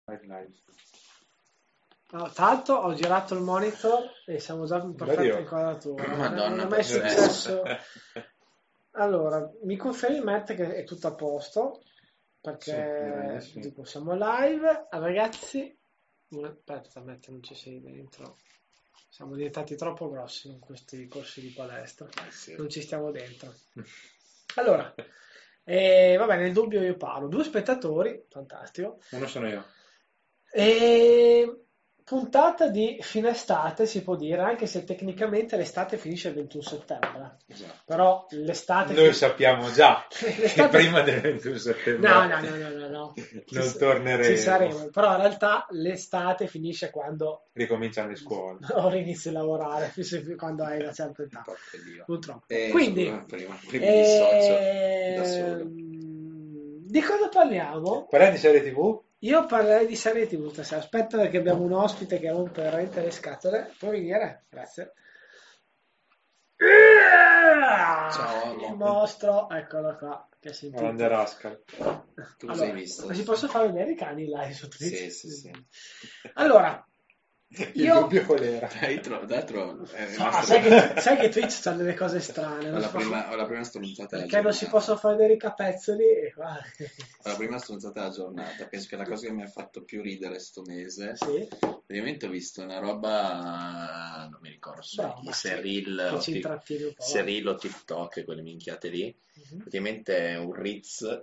No, tanto ho girato il monitor e siamo già in perfetta Oddio. inquadratura. Madonna, non è mai pazzesco. successo. Allora, mi confermi Matt che è tutto a posto? Perché Sì. dico, siamo live. Ragazzi, aspetta, Matt, non ci sei dentro. Siamo diventati troppo grossi con questi corsi di palestra. Sì. Non ci stiamo dentro. Allora, vabbè, nel dubbio io parlo. 2 spettatori, fantastico. Uno sono io. E puntata di fine estate si può dire, anche se tecnicamente l'estate finisce il 21 settembre. Esatto. Però l'estate Noi sappiamo già che l'estate- prima del 21 settembre No. non Ci torneremo. saremo, però in realtà l'estate finisce quando Ricominciano le scuole. ora inizi a lavorare, quando hai una certa età. Porca Dio. Purtroppo. Scusa, Quindi, prima mi dissocio da solo. di cosa parliamo? Parliamo di serie TV? Io parlerei di serie TV stasera. Aspetta perché abbiamo un ospite che rompe veramente le scatole. Puoi venire? Grazie. Ciao, Il Allo. mostro, eccolo qua. Che si Grande Rascal. Tu cosa hai visto? Ma si posso fare vedere i cani live su Twitch? Sì. Allora, Il dubbio qual era? D'altro è Ah, rimasto... sai che Twitch c'ha delle cose strane. Ho la prima stronzata della Perché non si giornata. possono fare vedere i capezzoli e qua. Ho la prima stronzata della giornata. Penso che la cosa che mi ha fatto più ridere sto mese. Sì. Ovviamente ho visto una roba, non mi ricordo Bravo, se che Reel ci intrattieni un po'. se Reel o TikTok, quelle minchiate lì. Praticamente è un Ritz,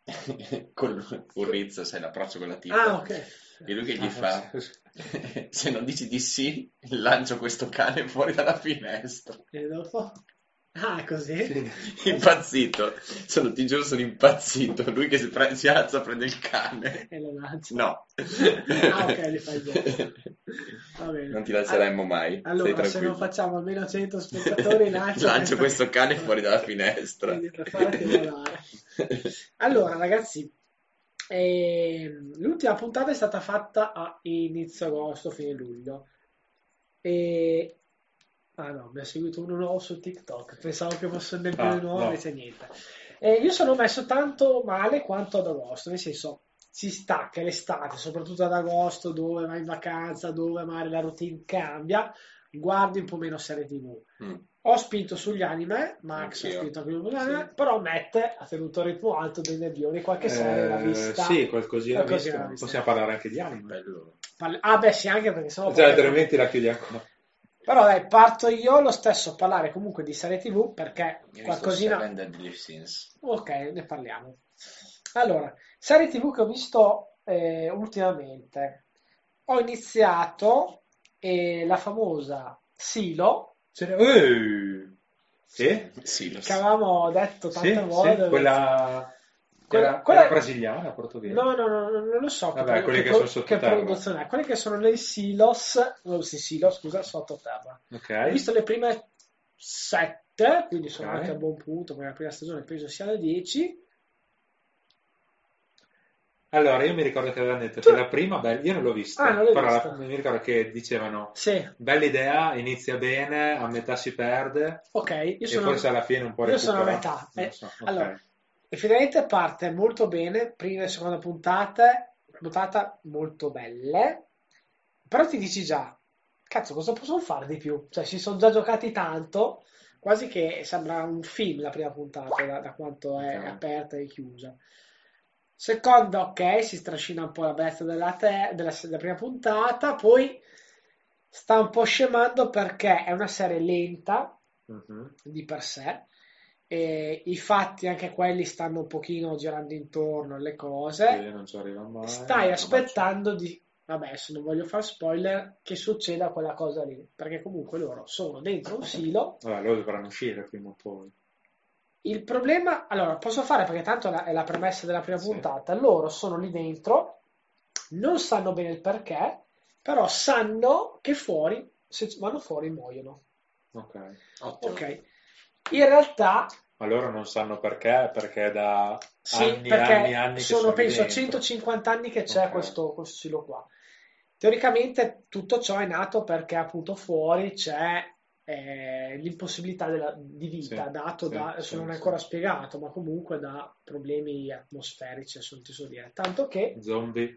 un Ritz, sai l'approccio con la tipa. Ah, ok. E lui che gli fa, se non dici di sì, lancio questo cane fuori dalla finestra. E dopo? Ah, è così? Impazzito, ti giuro sono impazzito. Lui che si alza, prende il cane. E lo lancia. No. Ah, ok, li fai bene. Va bene. Non ti lanceremmo mai. Allora, stai se tranquillo. non facciamo almeno 100 spettatori, lancio questo cane fuori dalla finestra. Quindi per farti volare. Allora, ragazzi, l'ultima puntata è stata fatta a inizio agosto, fine luglio. Ah no, mi ha seguito uno nuovo su TikTok. Pensavo che fosse nel più nuovo, no. invece niente. Io sono messo tanto male quanto ad agosto, nel senso, si stacca l'estate, soprattutto ad agosto, dove vai in vacanza, dove magari la routine cambia, guardi un po' meno serie TV. Ho spinto sugli anime, Max ha Anch'io. spinto anche sugli anime, però Matt ha tenuto il ritmo alto dei Nebbioni, qualche serie l'ha vista. Sì, qualcosina Qualcosina visto. l'ha vista. Possiamo parlare anche di anime. Bello. Ah beh sì, anche perché sennò... Altrimenti la chiudiamo qua. Però dai, parto io lo stesso a parlare comunque di serie TV perché Io ho qualcosina... visto Seven Deadly Sins. Ok, ne parliamo. Allora, serie TV che ho visto ultimamente. Ho iniziato la famosa Silo, Sì? che avevamo detto tante volte. Sì, quella... Quella- Era brasiliana, portoghese? No, non lo so Vabbè, quelli che sono che sottoterra. produzione è. Quelli che sono nei silos, scusa, sottoterra. Ho Ok. visto le prime 7, quindi sono Ok. anche a buon punto, perché la prima stagione penso sia alle 10. Allora, io mi ricordo che avevano detto Tu- che la prima, io non l'ho vista, Ah, non l'hai però vista? mi ricordo che dicevano, Sì, bella idea, inizia bene, a metà si perde, ok, e forse alla fine un po' io sono a recupera. metà. Non lo so, ok. Allora, effettivamente parte molto bene, prima e seconda puntata molto belle, però ti dici già, cazzo, cosa possono fare di più? Cioè, si sono già giocati tanto, quasi che sembra un film la prima puntata, da quanto è Ok. aperta e chiusa. Seconda, ok, si strascina un po' la bellezza della prima puntata, poi sta un po' scemando perché è una serie lenta Mhm. di per sé, e i fatti anche quelli stanno un pochino girando intorno alle cose. Sì, non ci arriva mai. Stai aspettando di... Vabbè, adesso non voglio fare spoiler, che succeda quella cosa lì, perché comunque loro sono dentro un silo. Vabbè, loro dovranno uscire prima o poi. Il problema, allora, posso fare perché tanto è la premessa della prima Sì. puntata, loro sono lì dentro, non sanno bene il perché, però sanno che fuori, se vanno fuori muoiono. Ok. Ottimo. Ok, in realtà... Ma loro non sanno perché da Sì, anni perché che sono penso dentro. 150 anni che c'è Ok. questo silo qua. Teoricamente tutto ciò è nato perché appunto fuori c'è l'impossibilità di vita, Sì, dato da, adesso non è sì. ancora spiegato, ma comunque da problemi atmosferici, adesso non ti so dire. Tanto che Zombie.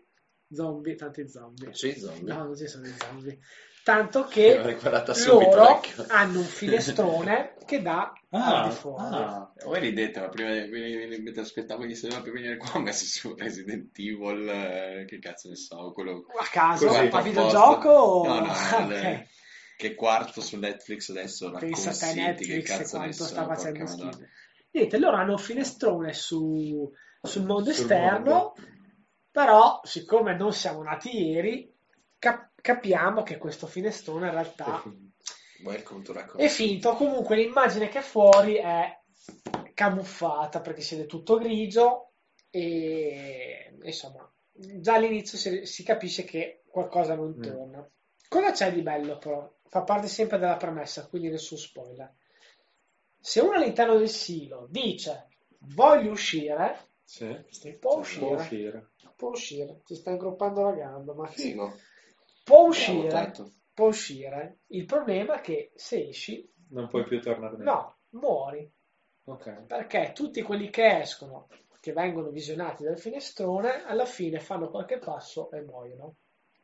Zombie, tanti zombie. Sui zombie. No, non ci sono i zombie. Tanto L'ho che riguardata subito, loro vecchio. hanno un finestrone che dà al di fuori. Voi ridete, ma prima mentre aspettavo di per venire qua ho messo su Resident Evil, che cazzo ne so, quello A caso, così, a apposta. videogioco o... No, Ah, il- ok. che quarto su Netflix adesso, Raccoon Pensa a te City, che Netflix e cazzo ne quanto so, sta porca facendo madonna. schifo. Niente, loro hanno un finestrone sul mondo Sul esterno, mondo. però siccome non siamo nati ieri, capiamo che questo finestrone in realtà Welcome to Raccoon è City. finto. Comunque l'immagine che è fuori è camuffata perché si vede tutto grigio e insomma già all'inizio si capisce che qualcosa non torna. Cosa c'è di bello però? Fa parte sempre della premessa, quindi nessun spoiler. Se uno all'interno del silo dice voglio uscire, Sì, può può uscire. uscire. Può uscire, ti sta ingruppando la gamba, ma Figo. può Bravo, uscire, Tato. può uscire. Il problema è che se esci, Non puoi più tornare dentro. no, muori. Ok. Perché tutti quelli che escono, che vengono visionati dal finestrone, alla fine fanno qualche passo e muoiono.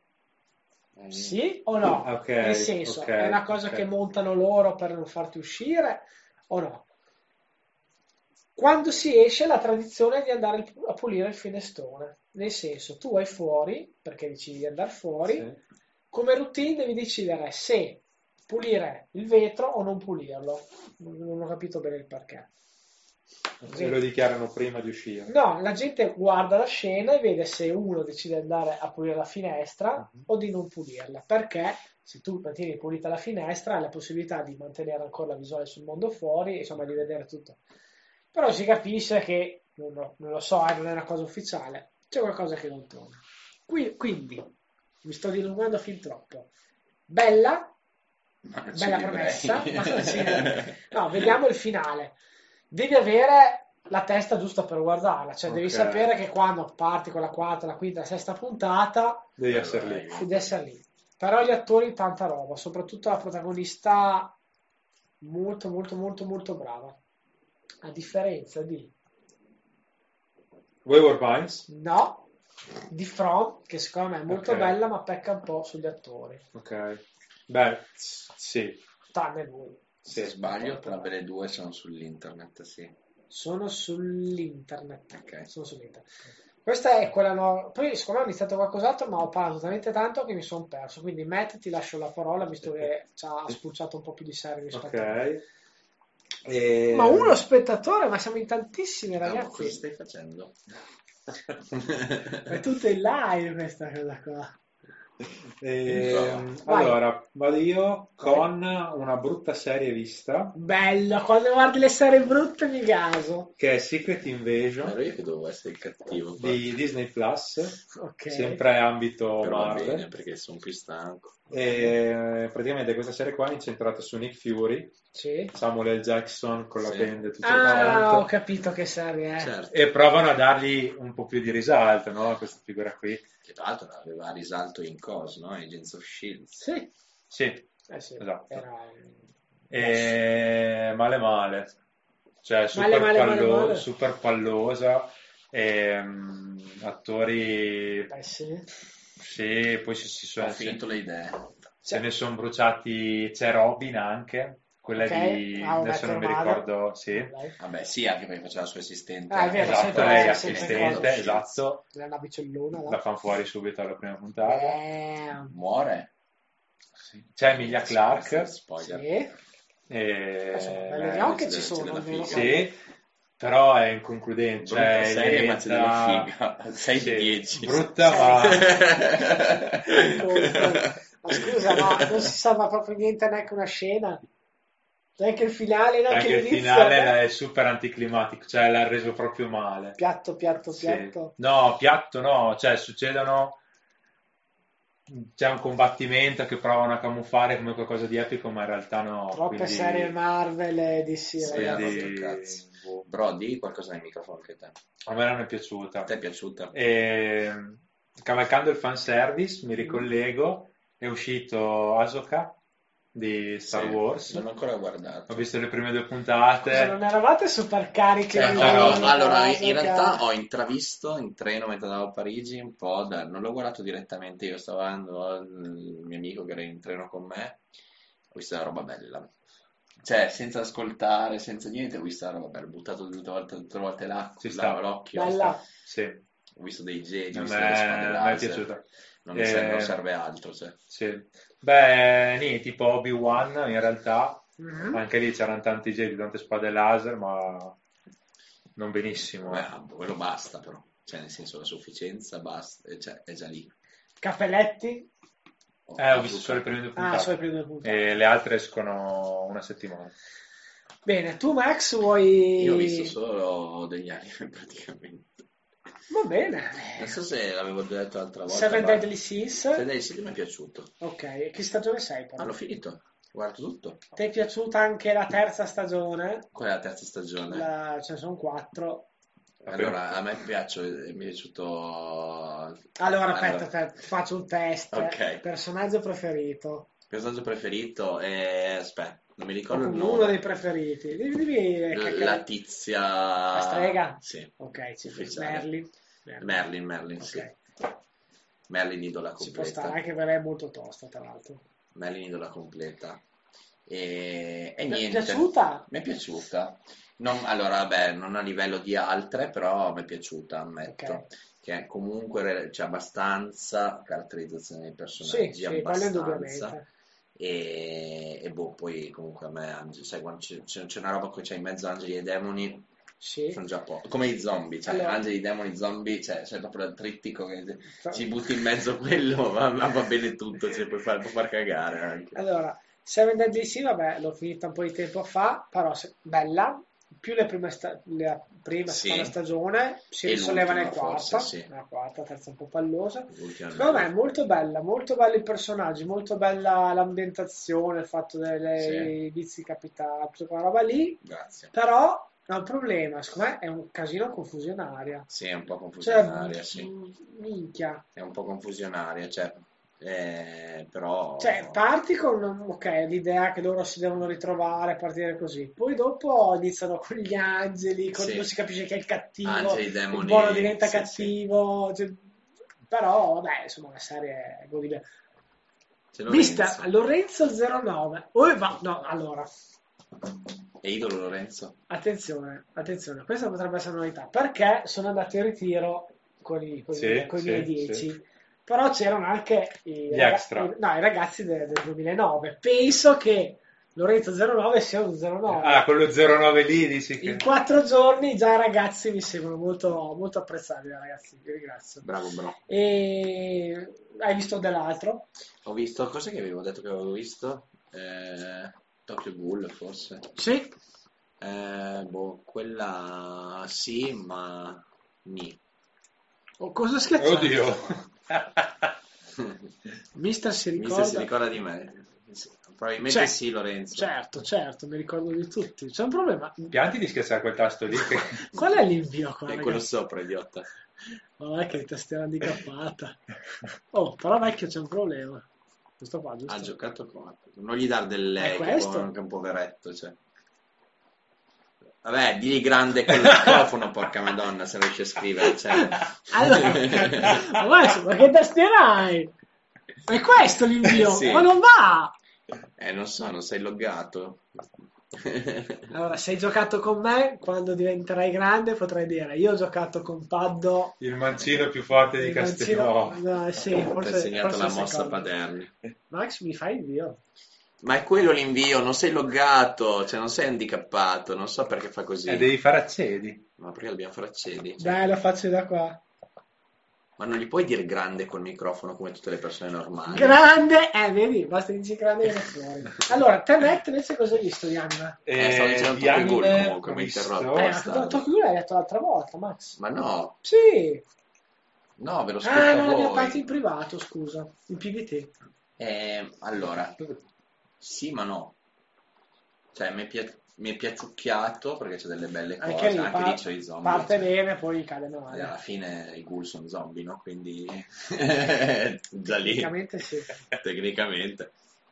Sì o no? Ok, Nel senso, ok, è una cosa ok. che montano loro per non farti uscire o no? Quando si esce la tradizione è di andare a pulire il finestrone. Nel senso, tu vai fuori, perché decidi di andare fuori, Sì. come routine devi decidere se pulire il vetro o non pulirlo. Non ho capito bene il perché. E lo dichiarano prima di uscire. No, la gente guarda la scena e vede se uno decide di andare a pulire la finestra o di non pulirla, perché se tu mantieni pulita la finestra hai la possibilità di mantenere ancora la visuale sul mondo fuori, insomma di vedere tutto. Però si capisce che, non lo so, non è una cosa ufficiale, c'è qualcosa che non torna. Quindi, mi sto dilungando fin troppo. Bella ci premessa, vivrei. ma non ci vivrei. No, vediamo il finale. Devi avere la testa giusta per guardarla, cioè devi Ok. sapere che quando parti con la quarta, la quinta, la sesta puntata, Devi essere lì. devi essere lì. Però gli attori tanta roba, soprattutto la protagonista molto molto molto molto brava. A differenza di Wayward Pines? no, di From, che secondo me è molto Ok. bella, ma pecca un po' sugli attori. Ok. Beh, sì. Tranne lui. Se Sì. sbaglio, entrambe le due sono sull'internet, sì. Sono sull'internet. Ok. Sono sull'internet. Questa è quella nuova. Poi secondo me ho iniziato qualcos'altro, ma ho parlato talmente tanto che mi sono perso. Quindi Matt ti lascio la parola, visto che ci ha spulciato un po' più di serie rispetto a me. Ok. E... Ma uno spettatore, ma siamo in tantissimi Ma cosa ragazzi. stai facendo? È tutto in live questa cosa qua. Vai. Allora, vado io con una brutta serie vista Bello, quando guardi le serie brutte mi gaso. che è Secret Ma Invasion ero io che dovevo essere il cattivo qua. di Disney Plus, Ok. sempre ambito Però va Marvel. bene perché sono più stanco. E praticamente questa serie qua è incentrata su Nick Fury, Sì. Samuel L. Jackson con la Sì. band e tutto Ah, ho quanto, capito che serie è. Certo. e provano a dargli un po' più di risalto, no, a questa figura qui. Che tra l'altro aveva risalto in COS, no? Agents of S.H.I.E.L.D. Sì. Sì, Sì. esatto. Era... E male, cioè Male. super pallosa, attori, Pessimi. sì, poi si Ho sono, finito le idee. se ne sono bruciati, c'è Robin anche, quella Ok. di, How I Met adesso non Your mi Mother. ricordo, sì, Vabbè. Vabbè, sì, anche perché faceva la sua assistente. Ah, è vero, esatto, sempre- lei è sempre assistente, cosa. esatto, Era una bicellona, la là. fanno fuori subito alla prima puntata. Muore? Sì. C'è Emilia Clarke, Spoiler. Sì. Insomma, belle beh, neanche c'è ci c'è sono, della almeno. figa. sì, però è inconcludente, Brutta cioè serie, ma c'è della diventa- figa. 6 sì, di 10. brutta, ma Ma scusa, ma non si salva proprio niente neanche una scena? Neanche il finale, neanche anche il l'inizio? finale è super anticlimatico, cioè l'ha reso proprio male. Piatto. Sì. No, piatto no, cioè succedono, c'è un combattimento che provano a camuffare come qualcosa di epico, ma in realtà no, Troppe quindi, serie Marvel e DC, Sì, ragazzi. rotto il cazzo. boh. Bro, di qualcosa nel microfono che te. A me non è piaciuta. A te è piaciuta? E, cavalcando il fanservice, mi ricollego, è uscito Ahsoka di Star Sì, Wars. non ho ancora guardato. Ho visto le prime 2 Se puntate. non eravate super carichi Cioè, di allora, cosa in realtà che- ho intravisto in treno mentre andavo a Parigi un po', non l'ho guardato direttamente, io stavo andando, il mio amico che era in treno con me, ho visto la roba bella. Cioè, senza ascoltare, senza niente, ho visto la roba bella, ho buttato tutte le volte Ci sta. l'occhio, Bella. Sì, ho visto dei geni, ho a visto delle spade me è laser, piaciuta. non serve altro, cioè. Sì. Beh, nì, tipo Obi-Wan in realtà, Mhm. anche lì c'erano tanti Jedi, tante spade laser, ma non benissimo. Vabbè, quello basta però, cioè nel senso la sufficienza basta, cioè, è già lì. Cappelletti? Ho visto solo le prime 2 Ah, solo puntate le prime 2 puntate. e le altre escono una settimana. Bene, tu Max vuoi... Io ho visto solo degli anime praticamente. Va bene. Non so se l'avevo detto l'altra volta. Seven ma Deadly Sins. Seven Deadly Sins mi è piaciuto. Ok, che stagione sei però? L'ho finito, guardo tutto. Ti è piaciuta anche la terza stagione? Qual è la terza stagione? Ce ne sono 4. Allora, a me mi è piaciuto... Allora, aspetta, faccio un test. Ok. Personaggio preferito? Personaggio preferito è... Aspetta, non mi ricordo il Uno nome. dei preferiti. Dimmi La tizia... La strega? Sì. Ok, sì. Ufficiale. Merlin, sì. Ok. Merlin idola Ci può completa. stare, anche perché è molto tosta, tra l'altro. Merlin idola completa. E Ti è niente. piaciuta? Mi è piaciuta. Allora, vabbè, non a livello di altre, però mi è piaciuta, ammetto. Ok. Che comunque c'è abbastanza caratterizzazione dei personaggi, Sì, quello abbastanza. indubbiamente. E boh, poi comunque a me, sai, quando c'è una roba che c'è in mezzo angeli e demoni, Sì. sono già come i zombie, cioè Allora. angeli, demoni, zombie, cioè c'è proprio il trittico che ci butti in mezzo quello, va bene tutto, cioè, può far cagare anche. Allora, Seven Deadly Sins, vabbè, l'ho finita un po' di tempo fa, però bella. Più la prima, Sì. seconda stagione si E risolleva nel l'ultima, quarta, forse, sì. nella quarta, terza un po' pallosa. L'ultima Secondo me è bella. molto bello i personaggi, molto bella l'ambientazione, il fatto dei vizi capitali, tutta quella roba lì, Grazie. però è un problema, secondo me è un casino confusionaria. Sì, è un po' Cioè, confusionaria, sì. minchia. È un po' confusionaria, cioè, però... Cioè, parti con l'idea che loro si devono ritrovare, partire così. Poi dopo iniziano con gli angeli, Sì. non si capisce chi è il cattivo, Angeli, demoni, il buono diventa sì, cattivo. Cioè, però, vabbè, insomma, la serie è godibile. C'è Vista Lorenzo 09. No, allora, E idolo Lorenzo? attenzione, questa potrebbe essere una novità, perché sono andato in ritiro con i miei 10. Però c'erano anche gli extra. i ragazzi del 2009. Penso che Lorenzo 09 sia un 09. Ah, quello 09 lì dici che... In 4 giorni già i ragazzi mi sembrano molto, molto apprezzabili, ragazzi. Vi ringrazio. Bravo. E hai visto dell'altro? Ho visto, cosa che avevo detto che avevo visto? Tokyo Ghoul, forse? Sì. Quella sì, ma ni. Oh, cosa schiacciato? Oddio. Mister si ricorda? Mister si ricorda di me. Sì, probabilmente sì, Lorenzo. Certo, mi ricordo di tutti. C'è un problema. Pianti di schiacciare quel tasto lì. Che... Qual è l'invio qua? È quello sopra, idiota. Ma è che tastiera handicappata. Oh, però vecchio c'è un problema. Questo qua, giusto? Ha giocato con... Non gli dar del lei, che è anche un poveretto, cioè. Vabbè, digli grande col microfono, porca madonna, se riesci a scrivere, cioè. Allora, ma che tastiera hai? È questo l'invio? Sì. Ma non va! Non so, non sei loggato. Allora, se hai giocato con me, quando diventerai grande potrai dire io ho giocato con Paddo, il mancino più forte di Castelnuovo. Sì, Ti ho forse insegnato la mossa secondo. Paderni. Max, mi fai invio? Ma è quello l'invio, non sei loggato, cioè non sei handicappato, non so perché fa così. Devi fare accedi. Ma perché dobbiamo fare accedi? Dai, lo faccio da qua. Ma non gli puoi dire grande col microfono come tutte le persone normali? Grande! Vedi, basta dici grande e viene fuori. Allora, te Matt invece cosa hai visto di anime? Stavo dicendo di Tokyo Ghoul anime comunque, mi ho visto- interrotto. Tokyo Ghoul l'hai detto l'altra volta, Max. Ma no, Sì. no, ve lo scritto Ah, a no, l'abbiamo voi. parlato in privato, scusa. In PVT. Allora, sì ma no. Cioè, mi è piaciucchiato perché c'è delle belle cose, Anche lì, anche lì c'è i zombie. parte cioè. bene, poi cade male. Alla fine i ghoul sono zombie, no? Quindi già lì. Tecnicamente sì. Tecnicamente.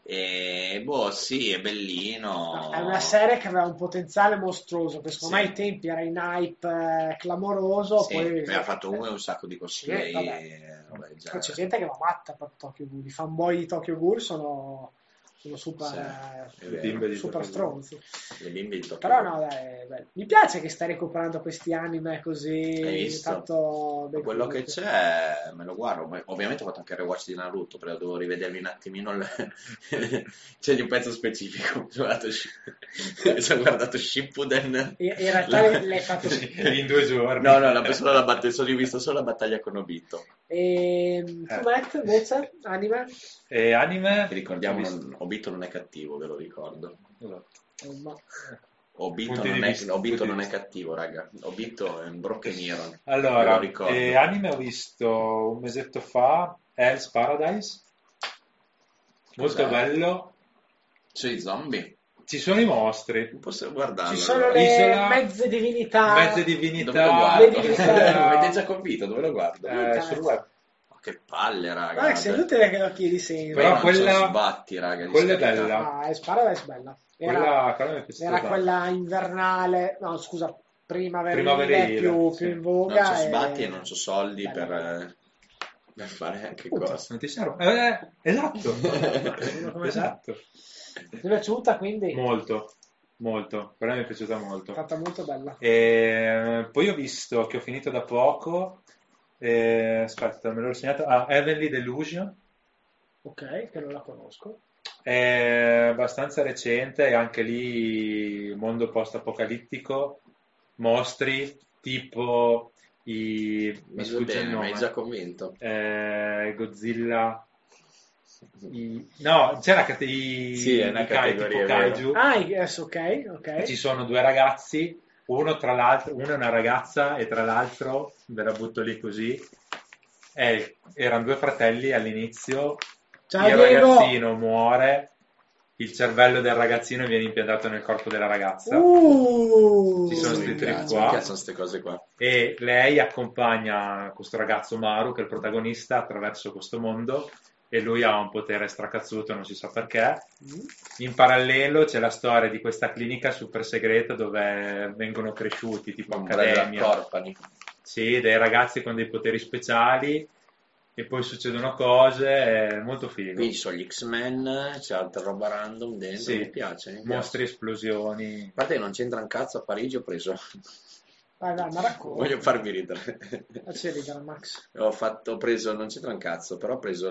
E boh, sì, è bellino. È una serie che aveva un potenziale mostruoso, che secondo me Sì. ai tempi era in hype clamoroso, Sì, poi poi ha fatto un sacco di sì, cosplay, vabbè. roba del Poi c'è genere. gente che va matta per Tokyo Ghoul, i fanboy di Tokyo Ghoul sono Sì, super, è Le vero. bimbe di super Tokyo Ghoul. stronzi. Le bimbe di Tokyo Però Ghoul. no, dai, bello. Mi piace che stai recuperando questi anime Hai così, visto? tanto Ma ben quello che culti. c'è me lo guardo. Ovviamente ho fatto anche il rewatch di Naruto, però devo rivedermi un attimino. C'è di un pezzo specifico. Mi sono guardato Shippuden. In realtà La- l'hai fatto... In 2 giorni. No, no, solo la battaglia, sono rivisto solo la battaglia con Obito. E tu, Eh. Matt, invece, anime? E anime, Che ho ricordiamo, visto... Obito non è cattivo, ve lo ricordo. Esatto. Ma... Obito Punti di non è, vista, Obito punti di non è vista. cattivo, raga. Obito è un Broken Hero, ve lo Allora, ricordo. anime ho visto un mesetto fa Hell's Paradise, molto Cos'è? bello. Sui zombie? Ci sono i mostri, Non posso Ci guardarlo sono allora. le isola, mezze divinità, mezze Dove lo le divinità, guardo? divinità... Mi avete già convinto, dove lo guardo? Su sul internet. web. Oh, che palle, Max, raga. è inutile che lo chiedi Ma io Però sempre. non c'ho quella, sbatti, raga, di quella è scaricare. bella, Ah, Paradise è bella. quella mi è piaciuta Era tanto. quella invernale, no, scusa, primaverile Primaverile, più sì. in Non c'ho voga sbatti e e... non c'ho soldi Bella, bella. per fare anche Appunto, cose. Non ti serve? Esatto, uno come te. esatto. Ti è piaciuta, quindi? È Molto, molto, quella mi è piaciuta molto. stata molto bella. E poi ho visto che ho finito da poco, aspetta, me l'ho segnato, Heavenly Delusion, Ok, che non la conosco. è abbastanza recente e anche lì mondo post-apocalittico, mostri tipo mi Vedo sfugge il bene, mi hai già nome, convinto. Godzilla, no, c'era Sì, è una tipo categoria, è vero. kaiju. Ah, yes, ok, E ci ok. sono due ragazzi, uno è una ragazza e tra l'altro, ve la butto lì così, erano due fratelli all'inizio, Ciao il Diego! ragazzino muore, il cervello del ragazzino viene impiantato nel corpo della ragazza, ci sono sti trip Mi qua, piacciono queste cose qua. e lei accompagna questo ragazzo Maru, che è il protagonista, attraverso questo mondo, e lui ha un potere stracazzuto, non si sa perché. Mm. In parallelo c'è la storia di questa clinica super segreta dove vengono cresciuti, tipo Umbrella accademia, Corpani. sì, dei ragazzi con dei poteri speciali, e poi succedono cose, è molto Qui figo. ci sono gli X-Men, c'è altra roba random dentro, mi Sì, piace, mi mostri, piace. esplosioni. A parte che non c'entra un cazzo, a Parigi ho preso. Vai, ma Voglio racconta. farvi ridere. Facci ridere, Max. Ho preso, non c'entra un cazzo, però ho preso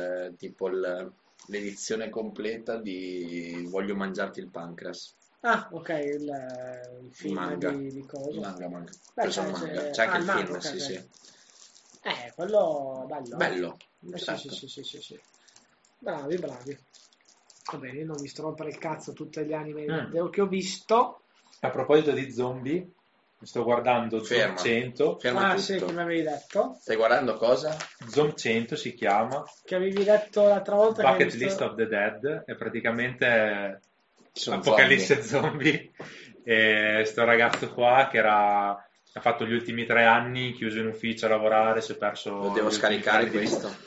l'edizione completa di Voglio mangiarti il pancreas. Ah, ok, il Il film manga. di coso. Manga. Ho Beh, preso il manga. C'è anche il il manga, film, ok, sì, sì. ok. Quello bello, eh? Bello, Sì, sì, certo. sì, sì, sì, sì. Bravi, bravi. Va bene, io non mi sto rompere il cazzo tutti gli anime che ho visto. A proposito di zombie, mi sto guardando Zoom Ferma, 100. ferma Ah, sì, che tutto. mi avevi detto. Stai guardando cosa? Zoom 100 si chiama, Che avevi detto l'altra volta che hai Bucket List visto... of the Dead, è praticamente Ci sono apocalisse zombie. zombie. E sto ragazzo qua che ha fatto gli ultimi 3 anni chiuso in ufficio a lavorare, si è perso Lo devo gli ultimi 3 scaricare anni di vita. questo.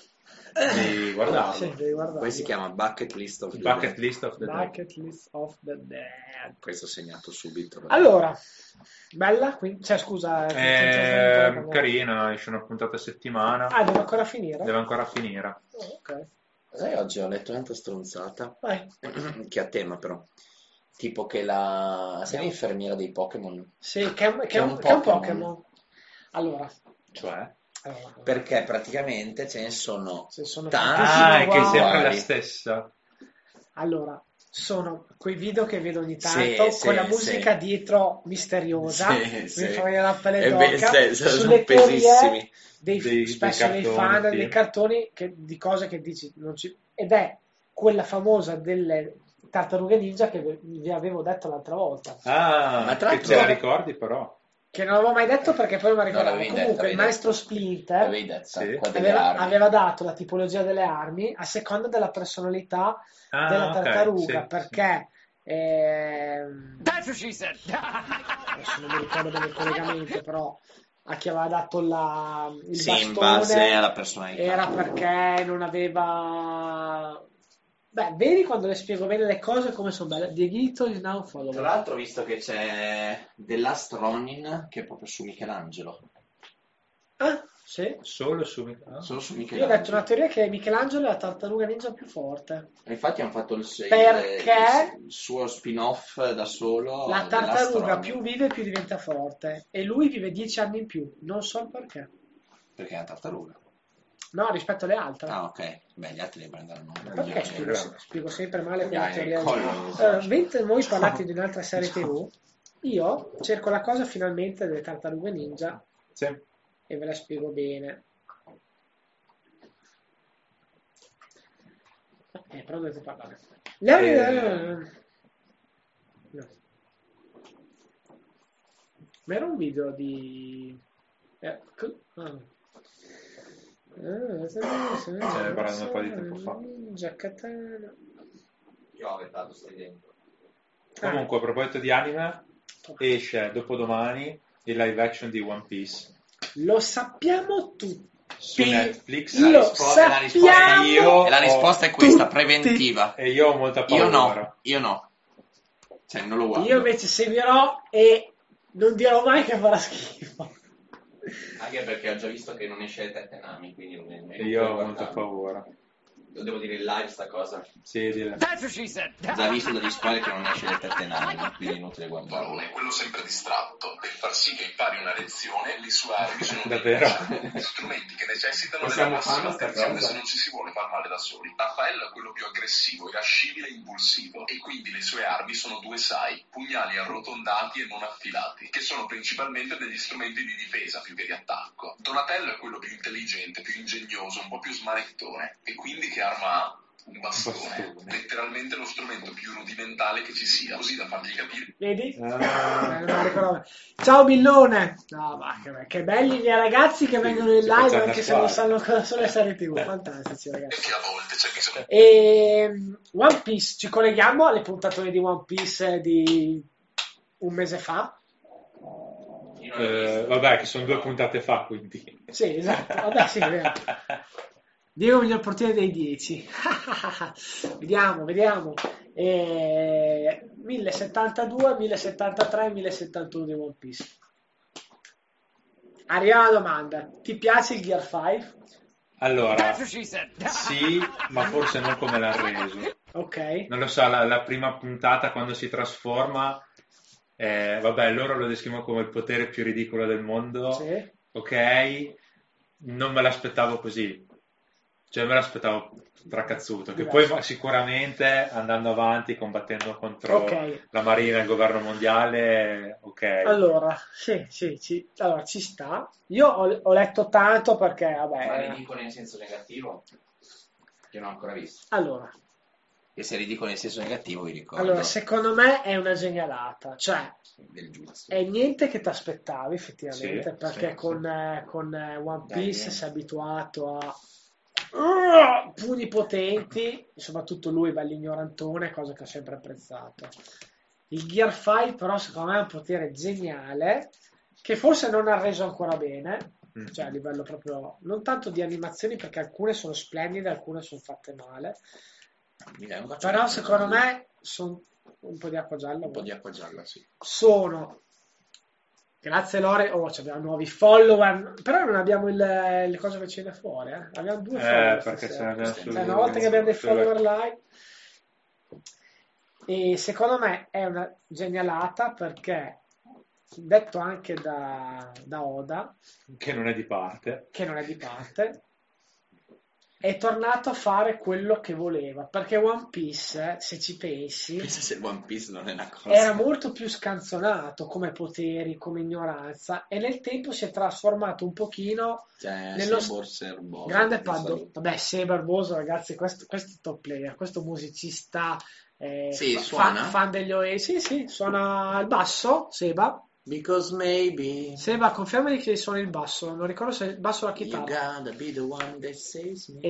Di Sì, guardarlo. devi guardarlo. Poi si chiama Bucket List of the Bucket Dead. List of the Dead. Bucket List of the Dead. Questo segnato subito. Allora, bella, cioè scusa, ti ho interrotto la parola. Carina, esce una puntata a settimana, Ah, deve ancora finire? deve ancora finire. Oh, ok, Sai, oggi ho letto un'altra stronzata, vai. che ha tema però. Tipo che sai l'infermiera dei Pokémon? Sì, che è Che è un un Pokémon. Allora, Cioè? Perché praticamente ce ne sono se sono tanti tantissimi È che è sempre la uguali. stessa. allora, sono quei video che vedo ogni Sì, tanto sì, con la musica sì. dietro misteriosa, Sì, sì. mi fa venire la pelle E beh, d'oca, sono sulle pesissimi. teorie spesso dei cartoni, fan, sì. dei cartoni, di cose che dici, ed è quella famosa delle tartarughe ninja che vi avevo detto l'altra volta. Ma tra Che l'altro- ce la ricordi però? Che non l'avevo mai detto perché poi non mi No, ricordavo. l'avevi Comunque, detta, il maestro Splinter l'avevi detta, Sì. qua delle armi. aveva dato la tipologia delle armi a seconda della personalità della Ok, tartaruga, sì, perché That's what she said. adesso non mi ricordo bene il collegamento, però a chi aveva dato il Sì, in base alla bastone personalità. era perché non aveva Beh, vedi quando le spiego bene le cose come sono belle. Dieghito is now Tra follower. l'altro ho visto che c'è The Last Ronin che è proprio su Michelangelo. Ah, sì. Solo su... Solo su Io ho detto Michelangelo. una teoria che Michelangelo è la tartaruga ninja più forte. E infatti hanno fatto Perché il suo spin-off da solo, la The Last tartaruga Ronin. più vive più diventa forte. E lui vive 10 anni in più. Non so perché. Perché è una tartaruga. No, rispetto alle altre. Ah, ok. Beh, gli altri ne prenderanno un Perché coglione. spiego sempre male quella Dai, teoria lì. collo. Mentre voi parlate di un'altra serie TV, io cerco la cosa finalmente delle tartarughe ninja Sì. e ve la spiego bene. Però dovete parlare. No. Ma era un video di... Ah. parlando un po' di tempo fa. Ninja Katana. Io ho avventato, stai dentro. Comunque, a proposito di anime, esce dopodomani il live action di One Piece Lo sappiamo tutti. su Netflix. Lo sappiamo. E la risposta è questa, tutti. preventiva. E io ho molta paura. Io no. Cioè, non lo guardo. Io invece seguirò e non dirò mai che farà schifo. Anche perché ho già visto che non esce Tette Nami, quindi non è... E io ho molta paura. Lo devo dire in live sta cosa. Sì, direi. That's what she said. Ho già visto dagli spoiler che non esce Tette Nami, quindi è inutile guardarlo. Parole, quello sempre distratto, per far sì che impari una lezione, le sue armi sono Davvero? strumenti che necessitano Possiamo della massima farlo sta attenzione cosa? se non ci si vuole far male da soli. Raffaello è quello più aggressivo, irascibile e impulsivo, e quindi le sue armi sono due sai, pugnali arrotondati e non affilati, che sono principalmente degli strumenti di difesa più che di attacco. Donatello è quello più intelligente, più ingegnoso, un po' più smanettone, e quindi che arma ha? Un bastone, letteralmente lo strumento più rudimentale che ci sia, così da fargli capire. Vedi? Ciao Billone. No, ma che belli i miei ragazzi che vengono in live anche se non sanno cosa sono le serie TV. Fantastici, ragazzi. Perché a volte c'è bisogno. E One Piece, ci colleghiamo alle puntate di One Piece di un mese fa. Vabbè, che sono 2 puntate fa, quindi. Sì, esatto. Vabbè, sì, vero. Diego miglior portiere dei 10. Vediamo. 1072, 1073, 1071 di One Piece. Arriva la domanda. Ti piace il Gear 5? Allora, That's what she said. sì, ma forse non come l'ha reso. Ok. Non lo so, la prima puntata quando si trasforma, vabbè, loro lo descrivono come il potere più ridicolo del mondo. Sì. Ok, non me l'aspettavo così. Cioè me l'aspettavo tracazzuto, che Diverso. poi sicuramente andando avanti, combattendo contro Ok. la Marina e il governo mondiale, ok. Allora, sì. Allora, ci sta. Io ho letto tanto perché, Ma vabbè... ridicolo in senso negativo? Che non ho ancora visto. Allora, E se è ridicolo in senso negativo vi ricordo allora, secondo me è una genialata. Cioè, del giusto. è niente che ti aspettavi effettivamente, Sì, perché sì, con One Dai, Piece vieni. sei abituato a pugni potenti, soprattutto lui, bello ignorantone, cosa che ho sempre apprezzato. Il Gear 5 però secondo me è un potere geniale, che forse non ha reso ancora bene, cioè a livello proprio, non tanto di animazioni, perché alcune sono splendide, alcune sono fatte male, però secondo me sono un po' di acqua gialla. Un po' di acqua gialla, sì. Sono, grazie Lore, abbiamo nuovi follower, però non abbiamo le cose che c'è da fuori, abbiamo 2 follower Perché stasera. ce l'abbiamo su... Cioè, una volta che abbiamo dei su- follower live, e secondo me è una genialata, perché detto anche da Oda, che non è di parte. che non è di parte, è tornato a fare quello che voleva, perché One Piece, se ci pensi, Pensa se One Piece non è una cosa. era molto più scanzonato come poteri, come ignoranza, e nel tempo si è trasformato un pochino nello Serboso, grande pensa paddo. lì. Vabbè, Saber Boso, ragazzi, questo è top player, questo musicista, Sì, suona? fan degli Oasis, sì, suona il basso, Seba. Because maybe Seba, confermami che suona il basso, non ricordo se il basso o la you chitarra. gotta be the one that saves me.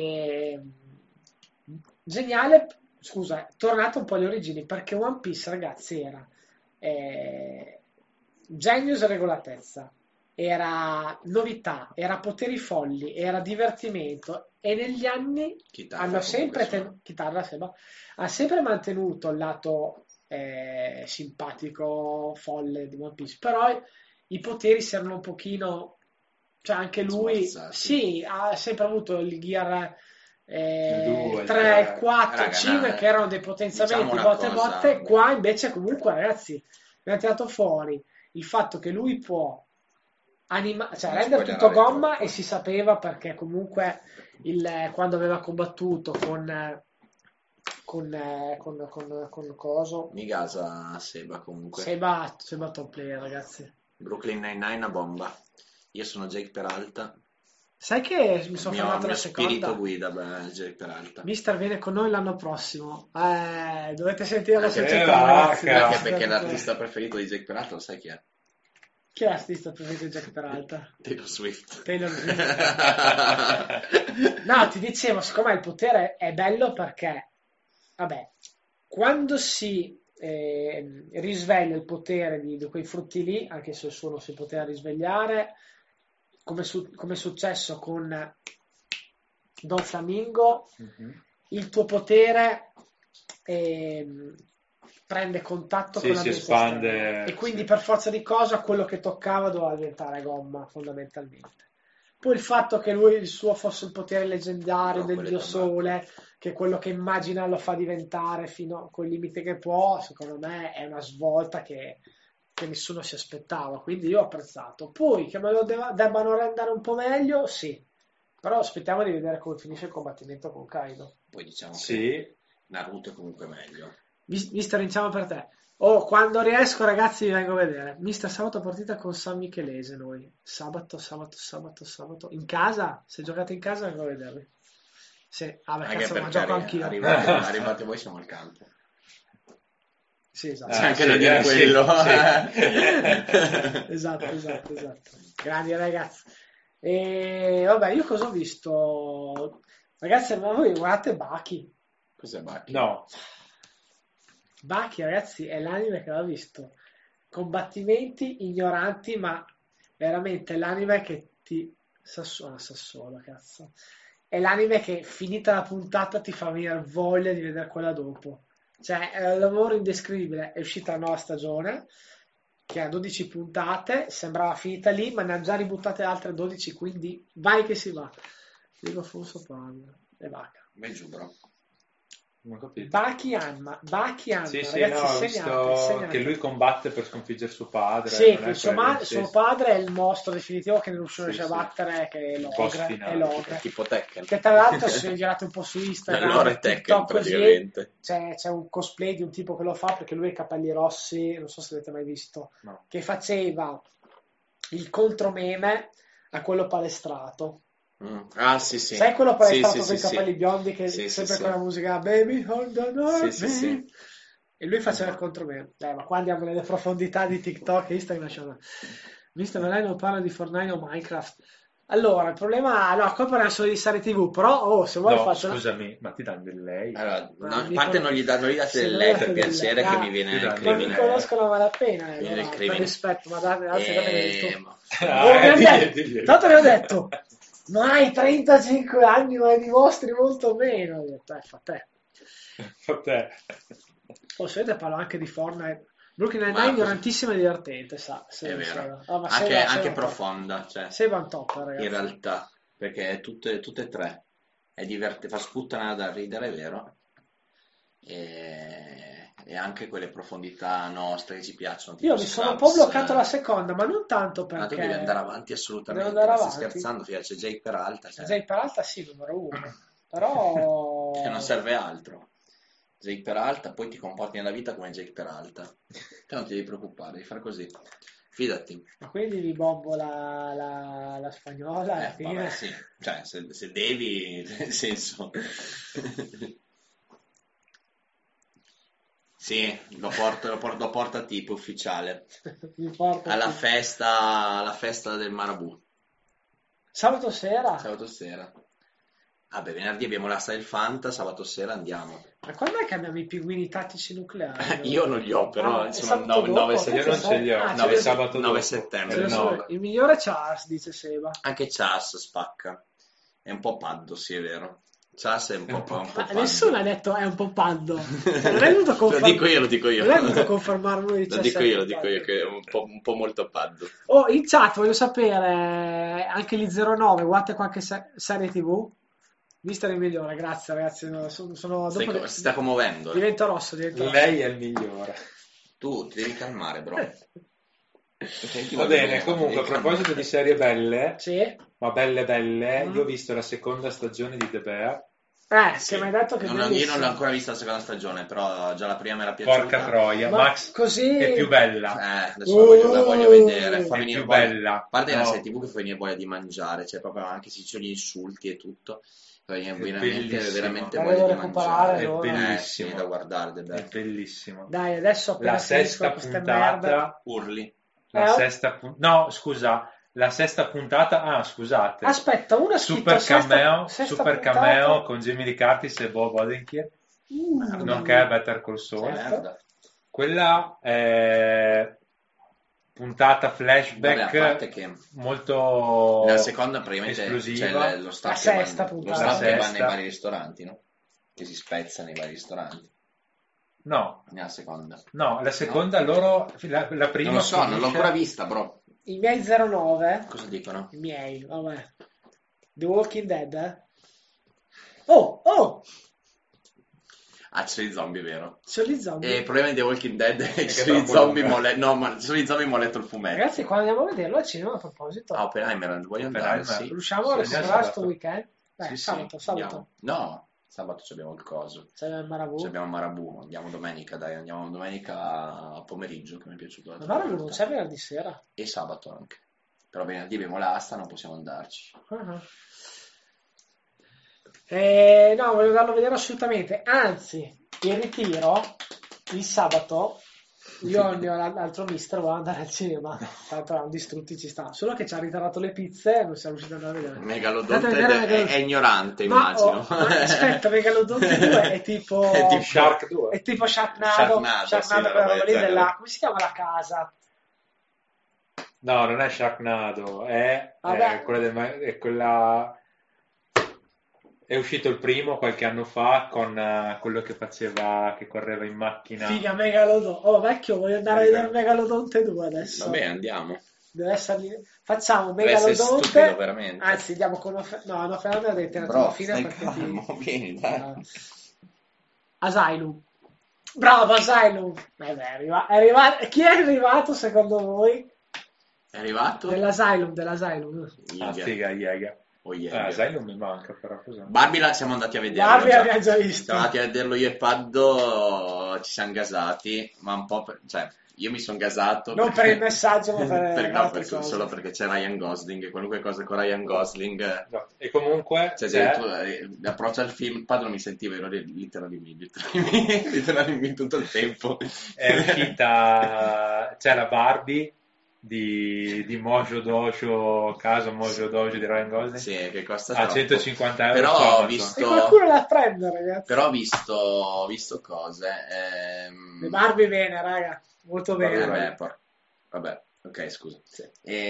Geniale, scusa, tornato un po' alle origini, perché One Piece, ragazzi, era genius e regolatezza, era novità, era poteri folli, era divertimento e negli anni Chitarra hanno sempre, comunque sono. chitarra, sembra, ha sempre mantenuto il lato simpatico, folle di One Piece, però i poteri si erano un pochino, cioè anche lui, Smorzati. sì, ha sempre avuto il gear Il 2, il 3, 3. 4, Raga, 5 che erano dei diciamo potenziamenti una botte e cosa, botte, qua invece comunque ragazzi abbiamo tirato fuori il fatto che lui può cioè non rendere tutto spoilerare gomma troppo. e si sapeva perché comunque quando aveva combattuto con Coso, Mi gasa Seba comunque. Seba top player ragazzi. Brooklyn Nine-Nine a bomba. Io sono Jake Peralta. Sai che mi Il sono mio, fermato la spirito seconda? guida, beh, è Jake Peralta. Mister viene con noi l'anno prossimo. Dovete sentirlo se Anche c'è vacca. ragazzi. Anche perché l'artista preferito di Jake Peralta lo sai chi è? Chi è l'artista preferito di Jack Peralta? Taylor Swift. Taylor Swift. No, ti dicevo, secondo me il potere è bello perché, vabbè, quando si risveglia il potere di quei frutti lì, anche se il suo non si poteva risvegliare, come è successo con Don Flamingo, Mhm. il tuo potere prende contatto Sì, con si l'ambiente espande, esterno e quindi sì. per forza di cosa quello che toccava doveva diventare gomma fondamentalmente. Poi il fatto che lui il suo fosse il potere leggendario No, del quello è dio tabacco. sole, che quello che immagina lo fa diventare fino a quel limite che può, secondo me è una svolta che nessuno si aspettava, quindi io ho apprezzato. Poi che me lo debbano rendere un po' meglio, sì, però aspettiamo di vedere come finisce il combattimento con Kaido. Poi diciamo che Sì, Naruto è comunque meglio. Mister, iniziamo per te. Oh, quando riesco, ragazzi, vi vengo a vedere. Mister, sabato partita con San Michelese noi. Sabato. In casa? Se giocate in casa, vengo a vedervi. Sì, beh, Anche cazzo, ma perché gioco anch'io. arrivate voi siamo al campo. Sì, esatto. C'è anche sì, da dire sì, quello. sì. Esatto. Grandi ragazzi. E vabbè, io cosa ho visto? Ragazzi, ma voi guardate Baki. Cos'è Bacchi? No, Baki, ragazzi, è l'anime che ho visto. Combattimenti ignoranti, ma veramente l'anime che ti Sassuolo, cazzo. È l'anime che finita la puntata ti fa venire voglia di vedere quella dopo. Cioè, è un lavoro indescrivibile. È uscita la nuova stagione che ha 12 puntate, sembrava finita lì, ma ne hanno già ributtate altre 12, quindi vai che si va. Dico Fonso Pan e vacca. Beh, giù, bro. non ho capito. Baki Hanma, Sì, ragazzi, no, ho visto segnate. che lui combatte per sconfiggere suo padre. Sì, non che è quello, sì, suo padre è il mostro definitivo che non sì, riesce a sì. battere, che è Il boss l'ogre, finale. Tipo Tekken. che tra l'altro si è girato un po' su Allora Instagram, è Tekken TikTok così, praticamente. c'è un cosplay di un tipo che lo fa perché lui ha i capelli rossi, non so se l'avete mai visto, No. che faceva il contromeme a quello palestrato. Ah, sì, sì. Sai quello palestrato Sì, con i sì, capelli sì. biondi che Sì, sempre sì, con la sì. musica Baby hold on Sì, sì, me. sì. E lui faceva il contromeme. Ma qua andiamo nelle profondità di TikTok e Instagram. Visto che lei non parla di Fortnite o Minecraft. Allora, il problema... No, qua parliamo solo di serie TV, però, se vuoi No, faccio... scusami, ma ti danno del lei? Allora, Ma a mi parte con- non gli date se del non lei date per del piacere lei. che mi viene il Ma Ma mi crimine. conoscono a malapena, Mi viene il allora, per crimine. rispetto, ma anzi, dammi tu. Ah, Mi hanno detto, digli. tanto mi hanno detto, ma hai 35 anni, ma ne dimostri molto meno. Ho detto, fa te. Fa te. Se vedete parlo anche di Fortnite. Brooklyn Nine-Nine Ma è ignorantissima e divertente, sa. è vero. Ma Anche top. profonda, cioè, Seba un top, ragazzi. in realtà, perché tutte e tre è fa sputtanare da ridere, è vero. E anche quelle profondità nostre che ci piacciono, Io tipo mi sono un po' Scrubs. bloccato la seconda, ma non tanto Ma tu devi andare perché avanti devo assolutamente, andare ma stai avanti. scherzando, figa, c'è Jake Peralta, Cioè, cioè, Jay Peralta sì, numero uno. che non Però... serve altro. Jake Peralta, poi ti comporti nella vita come Jake Peralta. Te non ti devi preoccupare, devi fare così. Fidati. Ma quindi mi bombo la spagnola alla fine. Vabbè, sì. Cioè, se devi, nel senso... Sì, lo porta tipo ufficiale. Mi porta Alla qui. festa del Marabù. Sabato sera? Sabato sera. Vabbè, venerdì abbiamo l'asta del Fanta, sabato sera andiamo. Ma quando è che abbiamo i pinguini tattici nucleari? Io non li ho, però è sono sabato 9 dopo? Io non ce li ho. Ah, 9 sabato dopo. settembre. Il il 9. Il migliore Charles, dice Seba. Anche Chas spacca. È un po' paddo, sì, è vero. Chas è un po' Ma paddo. nessuno ha detto è un po' paddo. Cioè, non è venuto Lo dico io. Non è venuto confermarlo lui. Lo dico io che è un po' molto paddo. Oh, in chat voglio sapere anche gli 09, guardate qualche serie TV. Mister è il migliore, grazie ragazzi. No, sono Si sta commuovendo. Divento rosso. Lei è il migliore. Tu ti devi calmare, bro. Va bene, comunque a proposito di serie belle, Sì. ma belle, io ho visto la seconda stagione di The Bear. Sì, mi hai detto che io non l'ho ancora vista la seconda stagione, però già la prima mi era piaciuta. Porca troia, Ma Max così è più bella. Adesso la voglio vedere. Fa È venire più voglia. bella. A parte che No. la serie TV che fa venire voglia di mangiare, cioè proprio anche se ci sono gli insulti e tutto, fa venire bellissimo. veramente La voglia devo di recuperare, mangiare. È allora. bellissimo. Sì, da guardare, The Bear. È bellissimo. Dai, adesso appena La finisco sesta queste merde. puntata, Urli. no, scusa, la sesta puntata, scusate. Aspetta, una Super sesta cameo con Jamie Lee Curtis e Bob Odenkirk, nonché Better Call Saul. Merda. Quella è puntata flashback. Vabbè, a parte che molto nella seconda praticamente esclusiva. c'è lo staff, La che sesta va, lo puntata. staff La che va sesta. nei vari ristoranti, no? Che si spezza nei vari ristoranti. No, Nella seconda. la seconda loro, la prima Non lo so, non l'ho finisce- ancora vista, bro. I miei 09. Cosa dicono? I miei, vabbè. The Walking Dead, eh? Oh! Ah, ci sono i zombie, vero? Sono gli zombie. E il problema di The Walking Dead è che che sono i troppo zombie lunga. No, ma sono i zombie mi ho letto il fumetto. Ragazzi, quando andiamo a vederlo al cinema, a proposito, Ah, Oppenheimer, voglio andare, Oppenheimer. sì. riusciamo a Sì, recuperare sabato. sto weekend? Sì, Sabato. andiamo. No, sabato abbiamo il coso. C'è il Marabu. Abbiamo Marabu, andiamo domenica, dai, andiamo domenica a pomeriggio, che mi è piaciuto. Ma Marabu non c'è venerdì sera. E sabato anche. Però venerdì abbiamo l'asta, non possiamo andarci. No, voglio andarlo a vedere assolutamente. Anzi, il ritiro il sabato. Io e il mio altro mister volevamo andare al cinema. Tanto erano distrutti, ci sta. Solo che ci ha ritirato le pizze e non siamo riusciti ad andare a vedere. Megalodonte è ignorante, Ma, immagino. ma aspetta, Megalodonte 2 è tipo È tipo Shark 2. è tipo Sharknado, Sì, quella roba roba del lì genere. come si chiama la casa? No, non è Sharknado, è Vabbè. quella. È uscito il primo qualche anno fa con quello che correva in macchina. Figa Megalodonte. Oh, vecchio, voglio andare a vedere Megalodonte 2 adesso. Vabbè, andiamo. Deve essere lì. Facciamo Deve essere Megalodonte. stupido, veramente. Anzi, andiamo con no, Fernando devi tirare Bro, alla fine stai perché calmo, vieni, dai. Asylum. Bravo, Asylum. È arrivato. Chi è arrivato secondo voi? È arrivato? Dell'Asylum. Iga. Figa, Iega. Oh, yeah. Sai, non mi manca però. Cos'è? Barbie siamo andati a vederlo. Barbie già. abbiamo già visto. Siamo andati a vederlo io e Paddo, ci siamo gasati, ma un po' cioè, io mi sono gasato Non per il messaggio, ma per no, altre cose. solo perché c'è Ryan Gosling e qualunque cosa con Ryan Gosling. No. E comunque l'approccio al film, Paddo non mi sentiva, ero letteralmente tutto il tempo. è uscita, c'è la Barbie di Mojo Dojo, casa Mojo Dojo di Ryan Gosling, Sì, che costa a troppo. 150 euro. Però su ho Amazon. visto- E qualcuno la prende, ragazzi. Però ho visto cose. Le Barbie bene, raga. Molto bene. Vabbè, ok, scusa. Sì.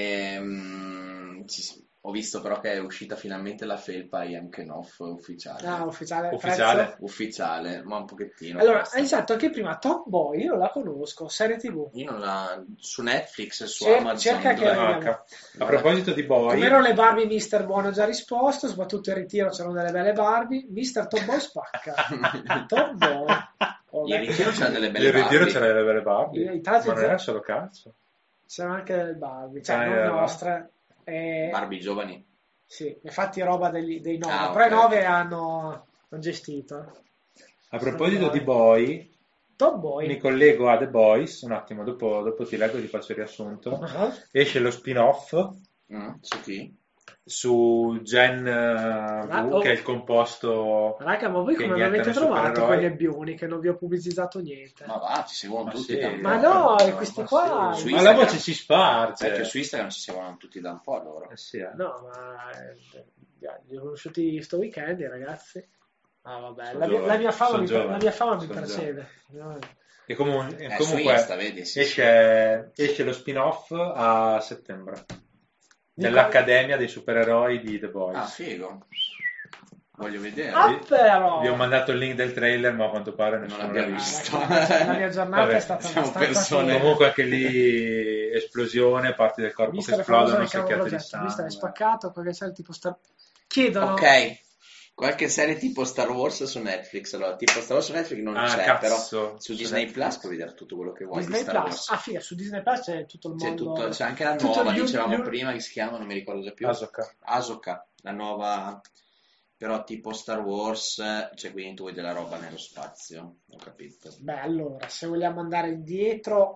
Ho visto però che è uscita finalmente la felpa I Am Kenoff ufficiale. Ah, ufficiale. Ufficiale. prezzo? Ufficiale, ma un pochettino. Allora, costa. hai esatto, anche prima Top Boy, io non la conosco, serie TV. Io non la... Su Netflix, su Cerca Amazon. che dove- vediamo. Manca. A proposito di Boy, Come erano le Barbie, Mister Buono ha già risposto, soprattutto in ritiro c'erano delle belle Barbie. Mister Top Boy spacca. Top Boy. Oh, In ritiro c'era delle belle il ritiro Barbie. c'era delle belle Barbie, In Italia ma non c'è- era solo cazzo. C'erano anche delle Barbie, cioè Ah, non era- nostre. Barbie giovani. Sì, infatti roba dei 9, Ah, però i ok. 9 hanno gestito. A proposito di Boy, Top Boy. mi collego a The Boys, un attimo, dopo ti leggo e ti faccio il riassunto. Ah, Esce lo spin-off Su chi? su Gen V, che è il composto Raga, ma voi che come mi avete iniettano i trovato con gli supereroi. nebbioni che non vi ho pubblicizzato niente? Ma va, ci seguono Ma tutti sì. da un Ma po'. no, però. questi Ma qua... sì. Su Ma la Instagram- voce si sparge. Perché su Instagram ci seguono tutti da un po' loro. Sì, eh. No, ma li ho conosciuti sto weekend, i ragazzi. Ah, vabbè, Sono la mia giovani, fama sono mi, giovani, la mia fama mi sono precede. No. E Su comunque Insta, vedi, sì, esce lo spin-off a settembre dell'Accademia dei supereroi di The Ah, Boys. figo. Voglio vedere. Ah, però! Vi ho mandato il link del trailer, ma a quanto pare Non nessuno l'ha l'abbiamo visto. visto. La mia giornata Vabbè, è stata siamo abbastanza persone. piena. Comunque anche lì esplosione, parti del corpo Mister che è famoso esplodono, nel cavo secchiate di progetto. Mister è sangue. spaccato, perché c'è il tipo chiedono... Ok, qualche serie tipo Star Wars su Netflix. Allora, tipo Star Wars su Netflix non Ah, c'è, cazzo, però su su Disney Netflix. Plus puoi vedere tutto quello che vuoi di Disney Star Plus. Wars. Ah, figa, su Disney Plus c'è tutto il mondo. C'è anche la tutto nuova, gli- dicevamo gli- prima, che si chiama, non mi ricordo già più. Ahsoka, la nuova, però tipo Star Wars, cioè quindi tu vuoi della roba nello spazio, ho capito. Beh, allora, se vogliamo andare indietro,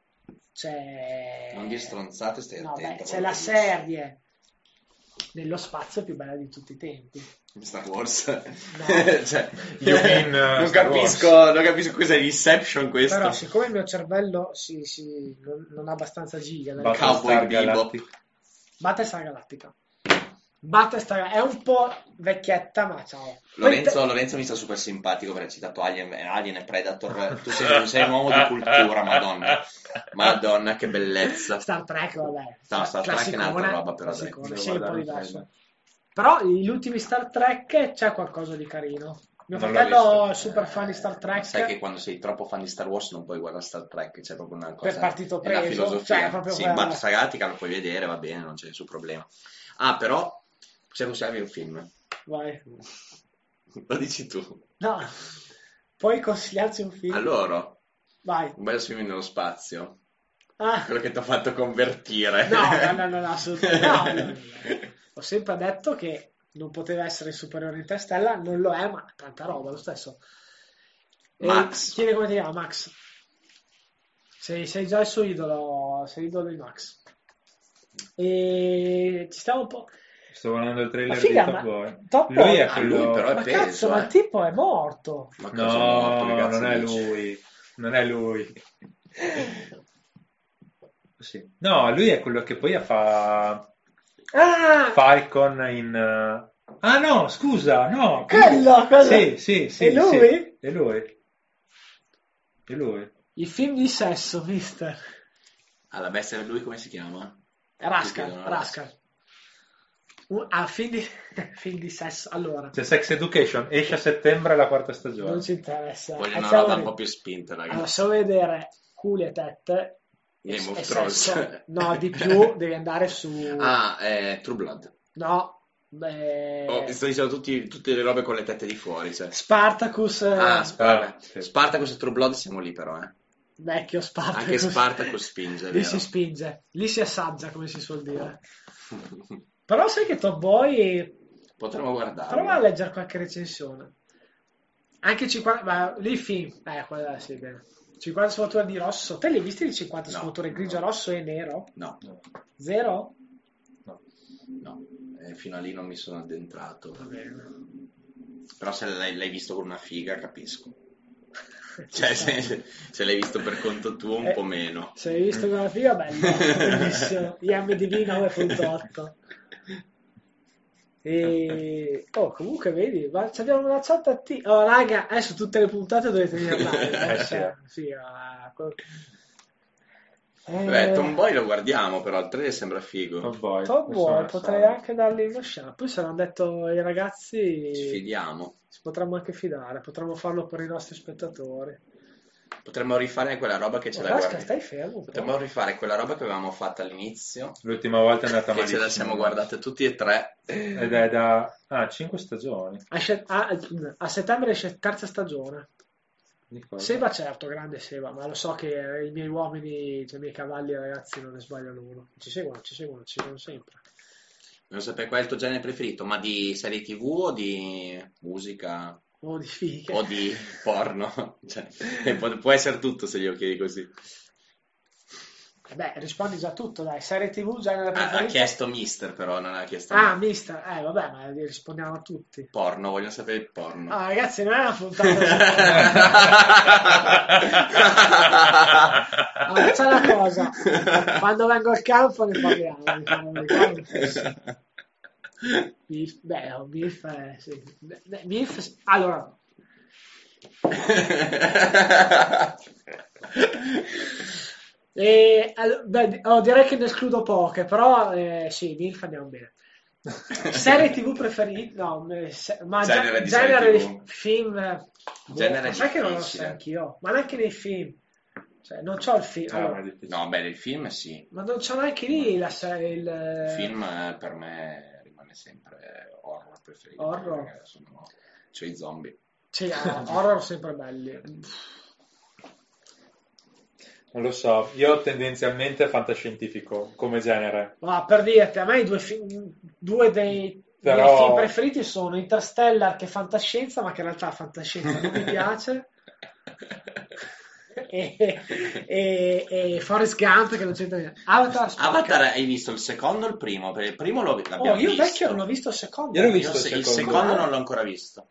c'è... Non dire stronzate, stai No, attento. beh, c'è la serie nello spazio più bella di tutti i tempi. Star Wars. No. Cioè, You mean, non Star capisco cos'è l'Inception questo. Però, siccome il mio cervello non ha abbastanza giga, da Cowboy Battlestar Bebop. Galactica. Battlestar Galactica. Battlestar è un po' vecchietta, ma ciao. Lorenzo mi sta super simpatico perché ha citato Alien e Predator. Tu sei un uomo di cultura, madonna. Madonna, che bellezza. Star Trek, vabbè. No, Star Trek è un'altra roba, però, dai. classicone, Devo sì, un po' guardare il diverso. trailer. Però gli ultimi Star Trek c'è qualcosa di carino. Mio Non l'ho fratello visto. è super fan di Star Trek. Sai che quando sei troppo fan di Star Wars non puoi guardare Star Trek, c'è proprio una cosa. Per partito è una preso, filosofia. cioè, proprio Sì, quella- Battlestar Galactica lo puoi vedere, va bene, non c'è nessun problema. Ah, però, possiamo usare un film. Vai. Lo dici tu. No, puoi consigliarci un film? Allora, Vai. un bel film nello spazio. Ah, Quello che ti ha fatto convertire. no, assolutamente no. Ho sempre detto che non poteva essere superiore Interstellar, non lo è, ma tanta roba lo stesso. E Max. chiede come ti chiama, Max. Sei già il suo idolo, sei idolo di Max. E ci stiamo un po'... Sto guardando il Ma trailer figa, di ma Top Boy. Top Lui Boy- è Ah, quello... lui però è Ma peso, cazzo, ma il tipo è morto. Ma cosa è morto, che No, cazzo non è dici? lui. Non è lui. Sì. No, lui è quello che poi fa Ah, Falcon in... Ah no, scusa, no. quello. Sì, È lui? sì, è lui. È lui. Il film di sesso, mister. Ah, la bestia di lui come si chiama? Rascal. Film di sesso. Allora, C'è Sex Education, esce a settembre la quarta non stagione. ci interessa. Voglio una Stiamo roba un lì. po' più spinta, Allora, ragazzi. se vuoi vedere culi e tette Game of e Thrones. sesso, no, di più devi andare su... Ah, True Blood. No, beh... Oh, sto dicendo tutte le robe con le tette di fuori, cioè. Spartacus, sì. Spartacus e True Blood siamo lì però, vecchio Spartacus. Anche Spartacus spinge, è Lì vero. si spinge, lì si assaggia, come si suol dire. Però sai che Top Boy... Potremmo guardarlo. Prova a leggere qualche recensione. Anche 50... Ma lì film... quella sì, bene. 50 sfumature di rosso. Te li hai visti di 50 No, sfumature? Grigio, no. rosso e nero? No, Zero? no. Fino a lì non mi sono addentrato. Va bene. Però se l'hai visto con una figa, capisco. Cioè, se l'hai visto per conto tuo, un po' meno. Se hai visto quella figa, bello. Bellissimo. IMDb 9.8. E comunque vedi, abbiamo una chat attiva. Oh raga, adesso tutte le puntate dovete venire live. Sì, Beh, Tomboy lo guardiamo, però il trailer sembra figo. Top Boy. Top Boy, Nessuno potrei sa. anche dargli uno shot. Poi se l'hanno detto i ragazzi, Ci fidiamo. ci potremmo anche fidare, potremmo farlo per i nostri spettatori. Potremmo rifare quella roba che ce la Rasca, guardi. stai fermo un po'. Potremmo rifare quella roba che avevamo fatto all'inizio. L'ultima volta è andata Che ce malissimo. la siamo guardate tutti e tre. Ed è da 5 stagioni. A settembre esce terza stagione. Di cosa? Seba certo, grande Seba, ma lo so che i miei uomini, cioè i miei cavalli ragazzi non ne sbagliano uno. Ci seguono sempre. Non sapevo qual è il tuo genere preferito, ma di serie TV o di musica Oh, di fighe. o di porno? Cioè, può essere tutto se glielo chiedi così. Beh, rispondi già tutto, dai. Serie TV, genere Ha preferito? chiesto mister, però non ha chiesto Ah, me. mister. Vabbè, ma rispondiamo a tutti. Porno, voglio sapere il porno. Ah, ragazzi, non è una puntata su... Allora, c'è una cosa. Quando vengo al campo ne parliamo, diciamo, di quello fisso. MILF, beh, MILF, sì. MILF, allora... direi che ne escludo poche, però sì, MILF andiamo bene. Serie TV preferite? No, ma Genere di genere serie di TV. film. Genere Sai che non lo so difficile. anch'io, ma neanche nei film. Cioè, non c'ho il film. Ah, ma Allora, è difficile. No, beh, nel film sì. ma non c'ho neanche lì la Il film per me rimane sempre horror preferito. Horror? Perché c'ho i zombie. Sì, horror sempre belli. Non lo so, io tendenzialmente fantascientifico come genere. Ma per dirti, a me i due dei Però- miei film preferiti sono Interstellar, che è fantascienza, ma che in realtà fantascienza non mi piace, e Forrest Gump, che non c'entra niente. Avatar, spacca. Avatar, hai visto il secondo o il primo? Perché il primo l'abbiamo io visto. vecchio non l'ho visto il secondo. Io l'ho visto Il il secondo secondo. non l'ho ancora visto.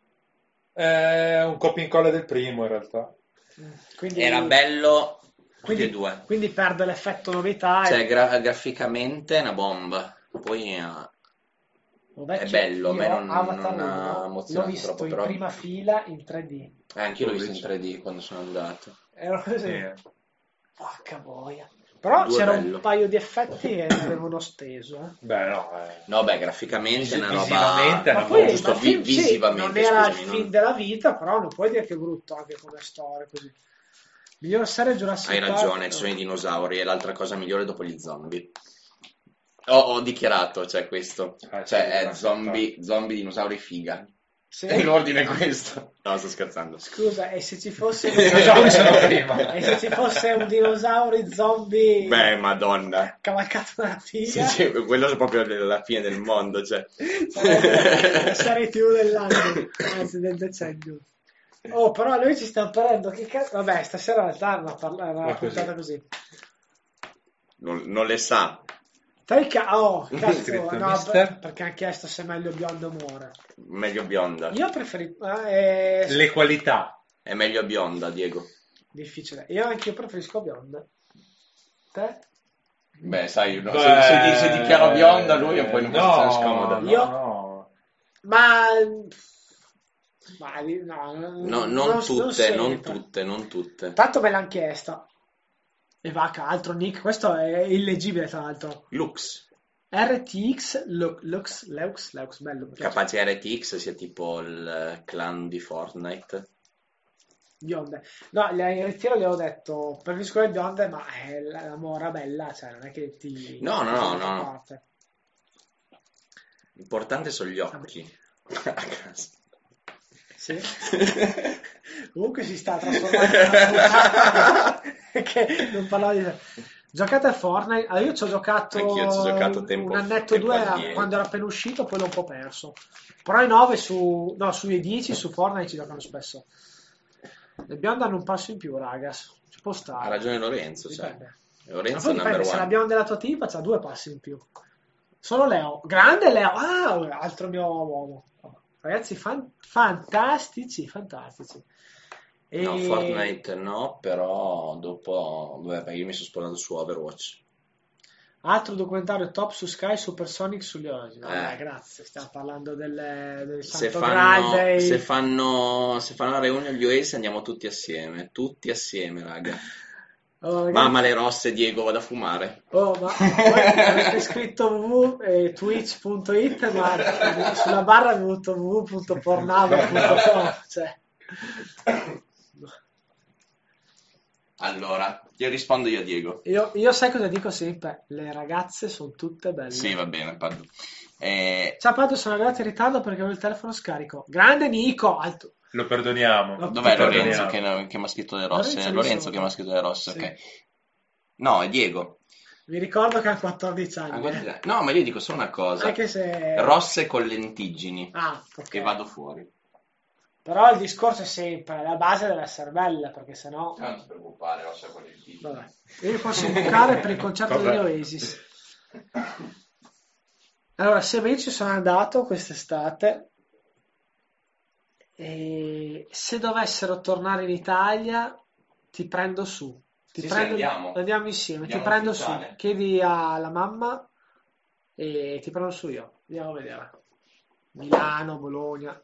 È un copia e incolla del primo in realtà. Quindi, Era bello tutti quindi, e due. quindi perde l'effetto novità. Cioè, graficamente è una bomba. Poi è bello, a me non Avatar ha l'ho emozionato visto troppo, in però. prima fila in 3D. Anche io l'ho visto in 3D quando sono andato. Ero così. Sì. Porca boia. Però Due c'era bello. un paio di effetti che mi avevano steso. Beh, no, No, beh, graficamente è una roba. Visivamente è Ma una poi giusto, ma il film, sì, visivamente, non era il scusami, film non- della vita, però non puoi dire che è brutto anche come storia così. Miglior serie Jurassic Hai Park. ragione, ci sono i dinosauri, è l'altra cosa migliore dopo gli zombie. Ho dichiarato, cioè questo. sì, Cioè, è Jurassic zombie, dinosauri, figa. Sì. E l'ordine è questo. No, sto scherzando. Scusa, e se ci fosse Diciamocelo prima. e se ci fosse un dinosauro zombie Beh, madonna. cavalcato da una Sì, figa? sì, quello è proprio la fine del mondo, cioè. Sarebbe la serie TV dell'anno, anzi del decennio. Oh, però noi ci stiamo parlando, che cazzo... Vabbè, stasera in realtà è una Ma così. puntata così. Non le sa. Oh, cazzo, Scritto no, mister. perché ha chiesto se è meglio biondo o muore. Meglio bionda. Io preferisco... Le qualità. È meglio bionda, Diego. difficile. Io anche preferisco bionda. Te? Beh, sai, no, Beh, se dichiaro bionda lui è poi in una posizione scomoda. Io- No. Ma No, non tutte. Tanto me l'hanno chiesta. E vacca, altro nick, questo è illeggibile tra l'altro. Lux. RTX Lux, bello. mi piace. Capace RTX sia tipo il clan di Fortnite. Bionde. No, in ritiro le ho detto, preferisco le bionde, ma la mora bella, cioè non è che ti... No. ti fa parte. L'importante sono gli occhi. A caso. Sì. Comunque si sta trasformando in una puntata che non parlavo di... Giocate a Fortnite? Allora, io ci ho giocato, Anch'io ci ho giocato un annetto tempo due addietro. quando era appena uscito, poi l'ho un po' perso. Però i 9 sui 10 su Fortnite ci giocano spesso. Le bionde hanno un passo in più, ragas. Ci può stare. Ha ragione Lorenzo, cioè. Dipende. Lorenzo Ma è poi number dipende, se la one. bionda è la tua tipa c'ha 2 passi in più. Solo Leo. Grande Leo. Ah, altro mio uomo. Ragazzi, fantastici. E... No, Fortnite no, però dopo... Beh, io mi sono sposato su Overwatch. Altro documentario top su Sky, Supersonic sugli orologi. No, Eh. dai, grazie. Stiamo parlando del Se Santo Graal fanno, dei... se fanno la reunion gli Oasis andiamo tutti assieme, raga. Oh, ragazzi. Mamma le rosse, Diego, vado a fumare. Oh, ma voi avete scritto www.twitch.it, ma sulla barra è venuto www.pornava.com. Cioè. Allora, io rispondo io a Diego. Io sai cosa dico sempre? Le ragazze sono tutte belle. Sì, va bene, Paddu. Ciao Padre, sono arrivato in ritardo perché avevo il telefono scarico. Grande Nico! Alto. Lo perdoniamo. No. Dov'è Ti Lorenzo perdoniamo. che mi ha scritto le rosse? Lorenzo Lorenzo lì che mi ha sopra. scritto le rosse, Sì. ok. No, è Diego. Vi ricordo che ha 14 Ah, anni. guarda- No, ma io dico solo una cosa. Anche se... Rosse con lentiggini. Ah, ok. E vado fuori. Però il discorso è sempre, la base deve essere bella, perché sennò... Non ti preoccupare, lascia quello il titolo. Vabbè. Io mi posso invocare per il concerto degli Vabbè. Oasis. Allora, se ben ci sono andato quest'estate, e se dovessero tornare in Italia, ti prendo su. Sì, andiamo. Andiamo insieme, Andiamo ti prendo in su. Italia. Chiedi alla mamma e ti prendo su io. Andiamo a vedere. Milano, Bologna.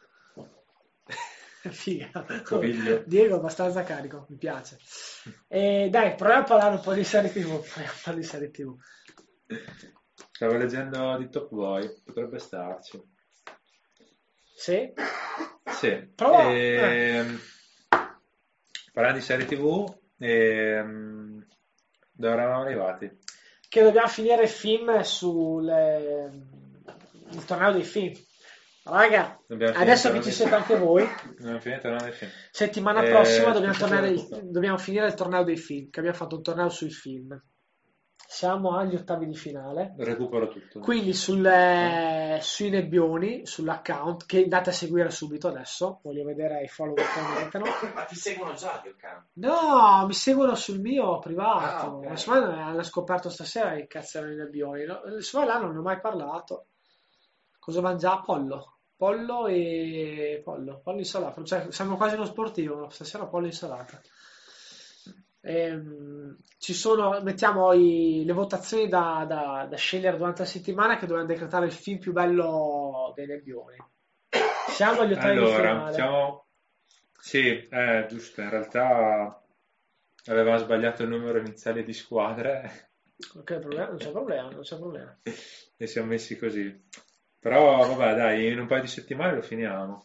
Figa. Coviglio. Diego è abbastanza carico, mi piace. E dai, proviamo a parlare un po' di serie TV. Stavo leggendo di Top Boy, potrebbe starci. Sì? Sì. Prova. Parlando di serie TV, dove eravamo arrivati? Che dobbiamo finire il film il torneo dei film. Raga, Dobbiamo adesso finire che il ci torneo siete anche voi, Abbiamo finito il torneo dei film. settimana prossima aspetta, dobbiamo finire il torneo dei film, che abbiamo fatto un torneo sui film. Siamo agli ottavi di finale. Recupero tutto. Quindi sui nebbioni, sull'account, che andate a seguire subito adesso, voglio vedere i follower che mettono. Ma ti seguono già, Dio cane. No, mi seguono sul mio privato. Ah, ok. Insomma, hanno scoperto stasera che cazzo erano i nebbioni. No? Insomma, là non ne ho mai parlato. Cosa mangia? Pollo insalata. Cioè, siamo quasi uno sportivo. Stasera pollo insalata. Mettiamo le votazioni da scegliere durante la settimana, che dobbiamo decretare il film più bello dei nebbioni. Siamo agli ottavi di finale. Sì, giusto, in realtà avevamo sbagliato il numero iniziale di squadre Ok, non c'è problema. e siamo messi così. Però vabbè, dai, in un paio di settimane lo finiamo.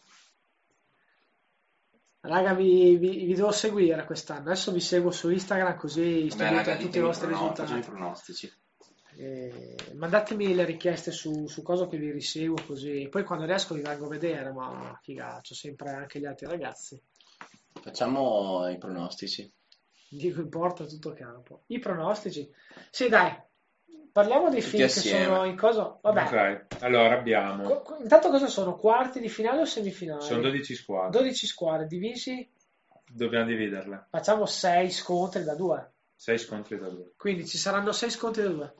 Raga, vi devo seguire quest'anno. Adesso vi seguo su Instagram, così sto Vabbè, vedendo raga, tutti i vostri risultati. facciamo i pronostici. Mandatemi le richieste su cosa che vi riseguo, così poi quando riesco vi vengo a vedere, ma figa, c'ho sempre anche gli altri ragazzi. Facciamo i pronostici. Dico in porta tutto campo. I pronostici? Sì, dai, parliamo dei Tutti film assieme. che sono in cosa. Vabbè, Ok, allora abbiamo... intanto cosa sono? Quarti di finale o semifinali? Sono 12 squadre, 12 squadre divisi, dobbiamo dividerle. facciamo 6 scontri da 2. 6 scontri da 2. Quindi ci saranno 6 scontri da 2.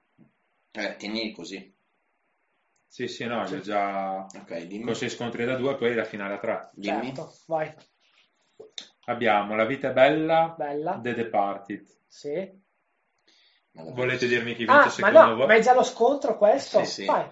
Tieni così. Sì, no, li ho già... Ok, dimmi. Con 6 scontri da 2, poi la finale a 3. Dimmi. Certo, vai. Abbiamo La vita è bella, Bella. The Departed. Sì. Volete dirmi chi vince Ma secondo no, voi? ma è già lo scontro questo? Sì. Vai.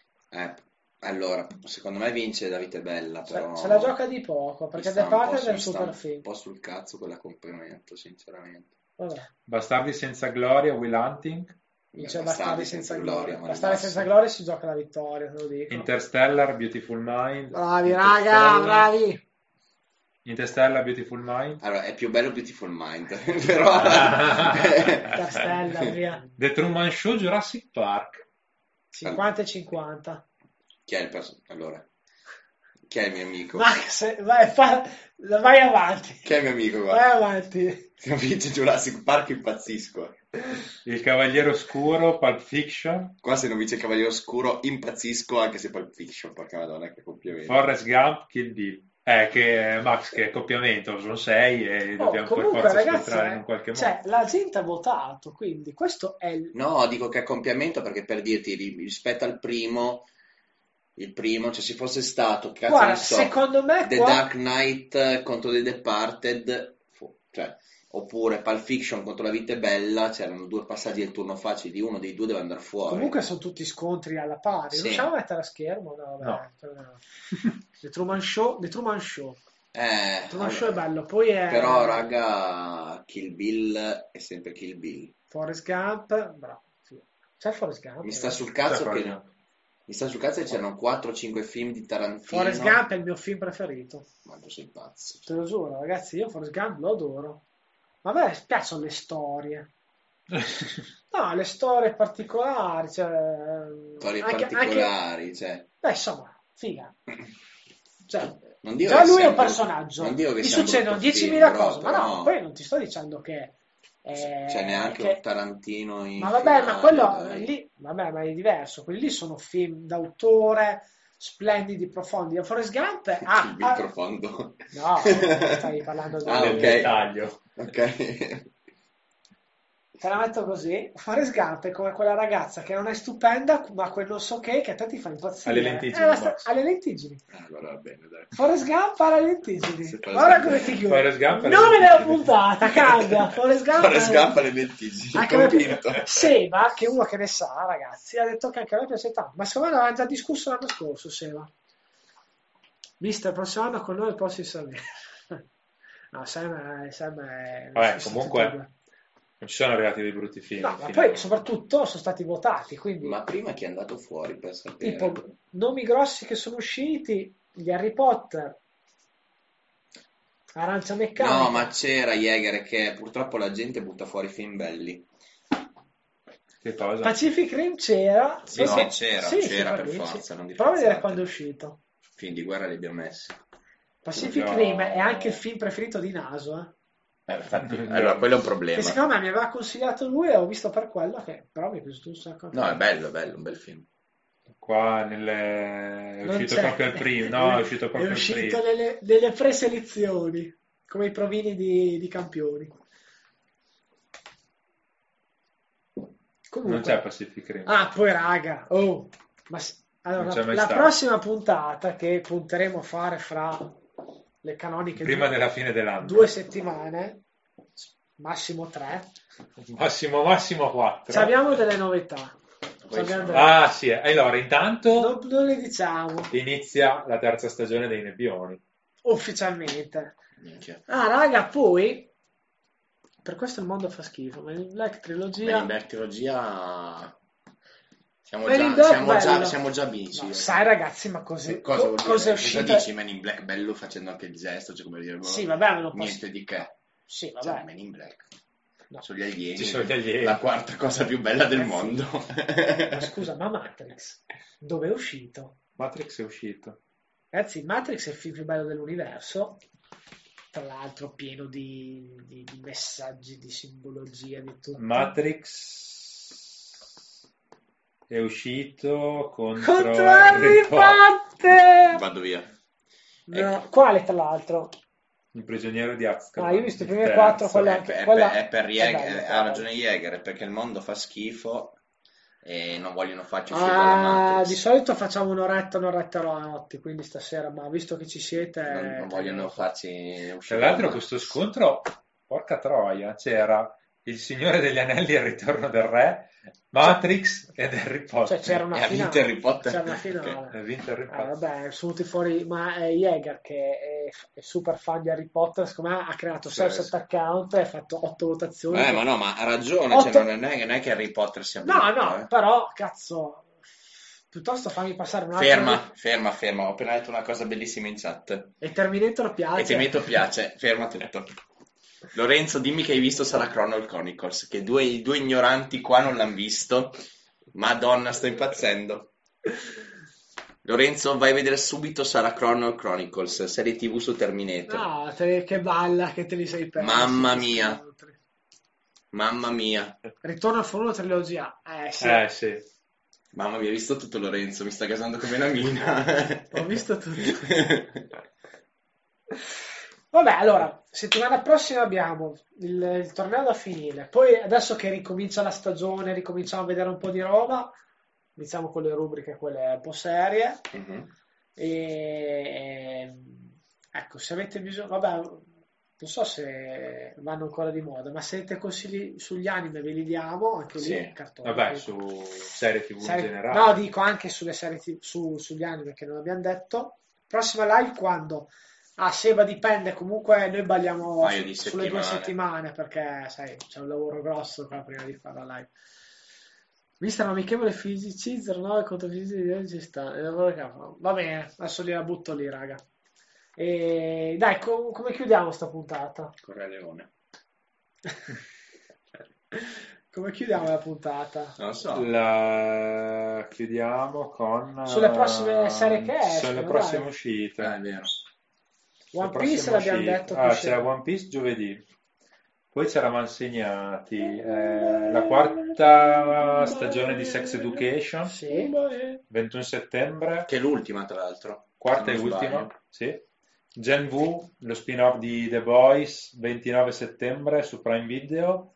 Allora, secondo me vince La vita è bella, però... Se la gioca di poco, perché The Partner è un super un film. po' sul cazzo quell'accompagnamento, sinceramente. Vabbè. Bastardi senza gloria, Will Hunting. Vince Bastardi Bastardi senza senza gloria. gloria, ma Bastardi rilasso. senza gloria si gioca la vittoria, te lo dico. Interstellar, Beautiful Mind. Bravi, raga, bravi. Interstellar, Beautiful Mind. Allora, è più bello Beautiful Mind, però... Interstellar, via. The Truman Show, Jurassic Park. 50 e 50. Chi è allora, chi è il mio amico? Max, vai avanti. Chi è il mio amico, Vai guarda? avanti. Se non vince Jurassic Park impazzisco. Il Cavaliere Oscuro, Pulp Fiction. Qua se non vince il Cavaliere Oscuro impazzisco, anche se Pulp Fiction, porca madonna, che complimento. Forrest Gump, Kill Bill. Max, che è accoppiamento, sono 6 e dobbiamo per Comunque, forza ragazzi, scontrare in qualche modo. cioè, la gente ha votato, quindi questo è il... No, dico che è accoppiamento perché per dirti, rispetto al primo, il primo, cioè se fosse stato, cazzo Guarda, ne so, secondo me The qua... Dark Knight contro The Departed, cioè, oppure Pulp Fiction contro La vita è bella, c'erano due passaggi del turno facili, uno dei due deve andare fuori. Comunque sono tutti scontri alla pari. Sì. Riusciamo a mettere a schermo? No, vabbè. No. The Truman Show. The Truman Show è allora, bello. Poi è però, raga, Kill Bill è sempre Kill Bill. Forrest Gump. Bravo. Sì. C'è Forrest Gump? Mi sta sul cazzo Cioè, che... proprio. Mi sta sul cazzo che c'erano 4-5 film di Tarantino. Forrest Gump è il mio film preferito. Ma tu sei pazzo. Te lo giuro, ragazzi. Io Forrest Gump lo adoro. Ma a me piacciono le storie. No, le storie particolari. Cioè, Storie anche- particolari, cioè... Beh, insomma, figa. Cioè, Non dico già che lui è sia un personaggio. non dico che Gli sia un succedono brutto 10.000 film, cose, ma però no, poi non ti sto dicendo che... c'è neanche che- un Tarantino in Ma vabbè, ma finale, quello dai. lì, vabbè, ma è diverso. Quelli lì sono film d'autore, splendidi, profondi. A Forrest Gump Il profondo. no, stai parlando di Ah, Nel ok. dettaglio. Ok. te la metto così. Forrest Gump è come quella ragazza che non è stupenda, ma quel non so che a te ti fa impazzire. Alle lentiggini, Max. Alle lentiggini. Allora va bene, dai. Forrest Gump alle lentiggini. Se Forrest Guarda Gump- come ti chiudo. Forrest Gump alle Nome della lentiggini. puntata, cambia. Forrest Gump Scampa le lentigini, anche a me convinto. Seba, che è uno che ne sa, ragazzi, ha detto che anche a me piace tanto. Ma secondo me l'avevamo già discusso l'anno scorso, Seba. Mister, il prossimo anno con noi il prossimo Salve. No, Sam è Vabbè, comunque non ci sono arrivati dei brutti film. no, ma fino poi a- soprattutto sono stati votati, quindi Ma prima chi è andato fuori per sapere? tipo nomi grossi che sono usciti, gli Harry Potter, Arancia Meccanica. No, ma c'era Jäger che purtroppo la gente butta fuori film belli. Che cosa? Pacific Rim c'era. Sì, però- c'era sì, per sì, forza, non di prova a vedere cazzate. quando è uscito. Film di guerra li abbiamo messi. Pacific Già. Rim è anche il film preferito di Naso, Infatti, allora quello è un problema. che secondo me mi aveva consigliato lui e ho visto per quello che però mi è piaciuto un sacco. No, è bello, un bel film. Qua è Non uscito c'è. proprio il primo. No, è uscito proprio È il uscito primo. nelle preselezioni, come i provini di campioni. Comunque. Non c'è Pacific Rim. Ah, poi raga, allora, Non c'è mai la stato. prossima puntata che punteremo a fare fra le canoniche Prima della fine dell'anno. 2 settimane, massimo 3, Massimo 4. abbiamo delle novità. Abbiamo delle- Ah, sì. Allora, intanto non le diciamo inizia la terza stagione dei Nebbioni. ufficialmente. Minchia. Ah, raga, poi per questo il mondo fa schifo. Ma in Black trilogia. Men in Black trilogia siamo Men in Black bello. siamo già amici. No, sai, ragazzi, ma Cosa vuol dire? cosa è Cosa uscito? dici Men in Black bello facendo anche il gesto, cioè come dire, Sì, vabbè, me lo posso. niente di che. Sì, Cioè, vabbè. Men in Black. No. Sono gli alieni. Ci sono gli alieni. La quarta cosa più bella del mondo. Ma scusa, ma Matrix dove è uscito? Matrix è uscito. Ragazzi, Matrix è il film più bello dell'universo, tra l'altro pieno di messaggi, di simbologia, di tutto. Matrix è uscito Contro contro Harry Potter! Vado via. No, quale tra l'altro? il prigioniero di Azkaban. Ah, io ho visto i primi Il 4, terzo. quella È per Jäger, bello, ha ragione Jäger, perché il mondo fa schifo e non vogliono farci uscire dalla Matrix. di solito facciamo un'oretta alla notte, quindi stasera, ma visto che ci siete... Non vogliono farci Tra uscire l'altro dalla questo Matrix. scontro, porca troia, c'era il Signore degli Anelli e il Ritorno del Re, Matrix ed Harry Potter. Cioè c'era una E ha finale. vinto Harry Potter. C'era una finale. Ha vinto Harry Potter. Vabbè, sono venuti fuori, ma Jäger che è super fan di Harry Potter, secondo me ha creato Sì, 6 sì. account e ha fatto 8 votazioni. Ma no, ma ha ragione, Otto- cioè, non è che Harry Potter sia brutto, No, però, cazzo, piuttosto fammi passare un attimo. Ferma, ho appena detto una cosa bellissima in chat. E Terminator piace. E Terminator piace, ferma tutto. Lorenzo, dimmi che hai visto Sarah Connor Chronicles, che i due ignoranti qua non l'hanno visto. Madonna, sto impazzendo. Lorenzo, vai a vedere subito Sarah Connor Chronicles, serie TV su Terminator. No, che balla che te li sei persi. Mamma questi mia. scontri. Mamma mia. Ritorno al futuro trilogia. Sì. Sì. Mamma mia, hai visto tutto Lorenzo, mi sta casando come una mina. Ho visto tutto. Vabbè, allora, settimana prossima abbiamo il torneo da finire. Poi adesso che ricomincia la stagione, ricominciamo a vedere un po' di roba. Iniziamo con le rubriche, quelle un po' serie. Mhm. E ecco, se avete bisogno, vabbè, non so se vanno ancora di moda, ma se avete consigli sugli anime ve li diamo, anche lì, Sì. cartone. Vabbè, su serie TV in generale. No, dico anche sulle serie sugli anime che non abbiamo detto. Prossima live quando? Seba dipende, comunque noi balliamo Un paio di sulle 2 settimane. settimane perché sai, c'è un lavoro grosso qua prima di fare la live. Mister amichevole fisici 09 contro fisici di oggi ci sta. Va bene, adesso la butto lì, raga. E dai, come chiudiamo sta puntata? Correa Leone. Come chiudiamo la puntata? Non lo so. La chiudiamo con Sulle prossime serie che escono, sulle dai. prossime uscite. È vero. One Le Piece prossime l'abbiamo uscite. detto che C'è uscirà. One Piece giovedì. Poi ci eravamo segnati la quarta stagione di Sex Education, Sì. 21 settembre, Che è l'ultima, tra l'altro. quarta se e non ultima, sbaglio. sì. Gen V, lo spin-off di The Boys, 29 settembre su Prime Video.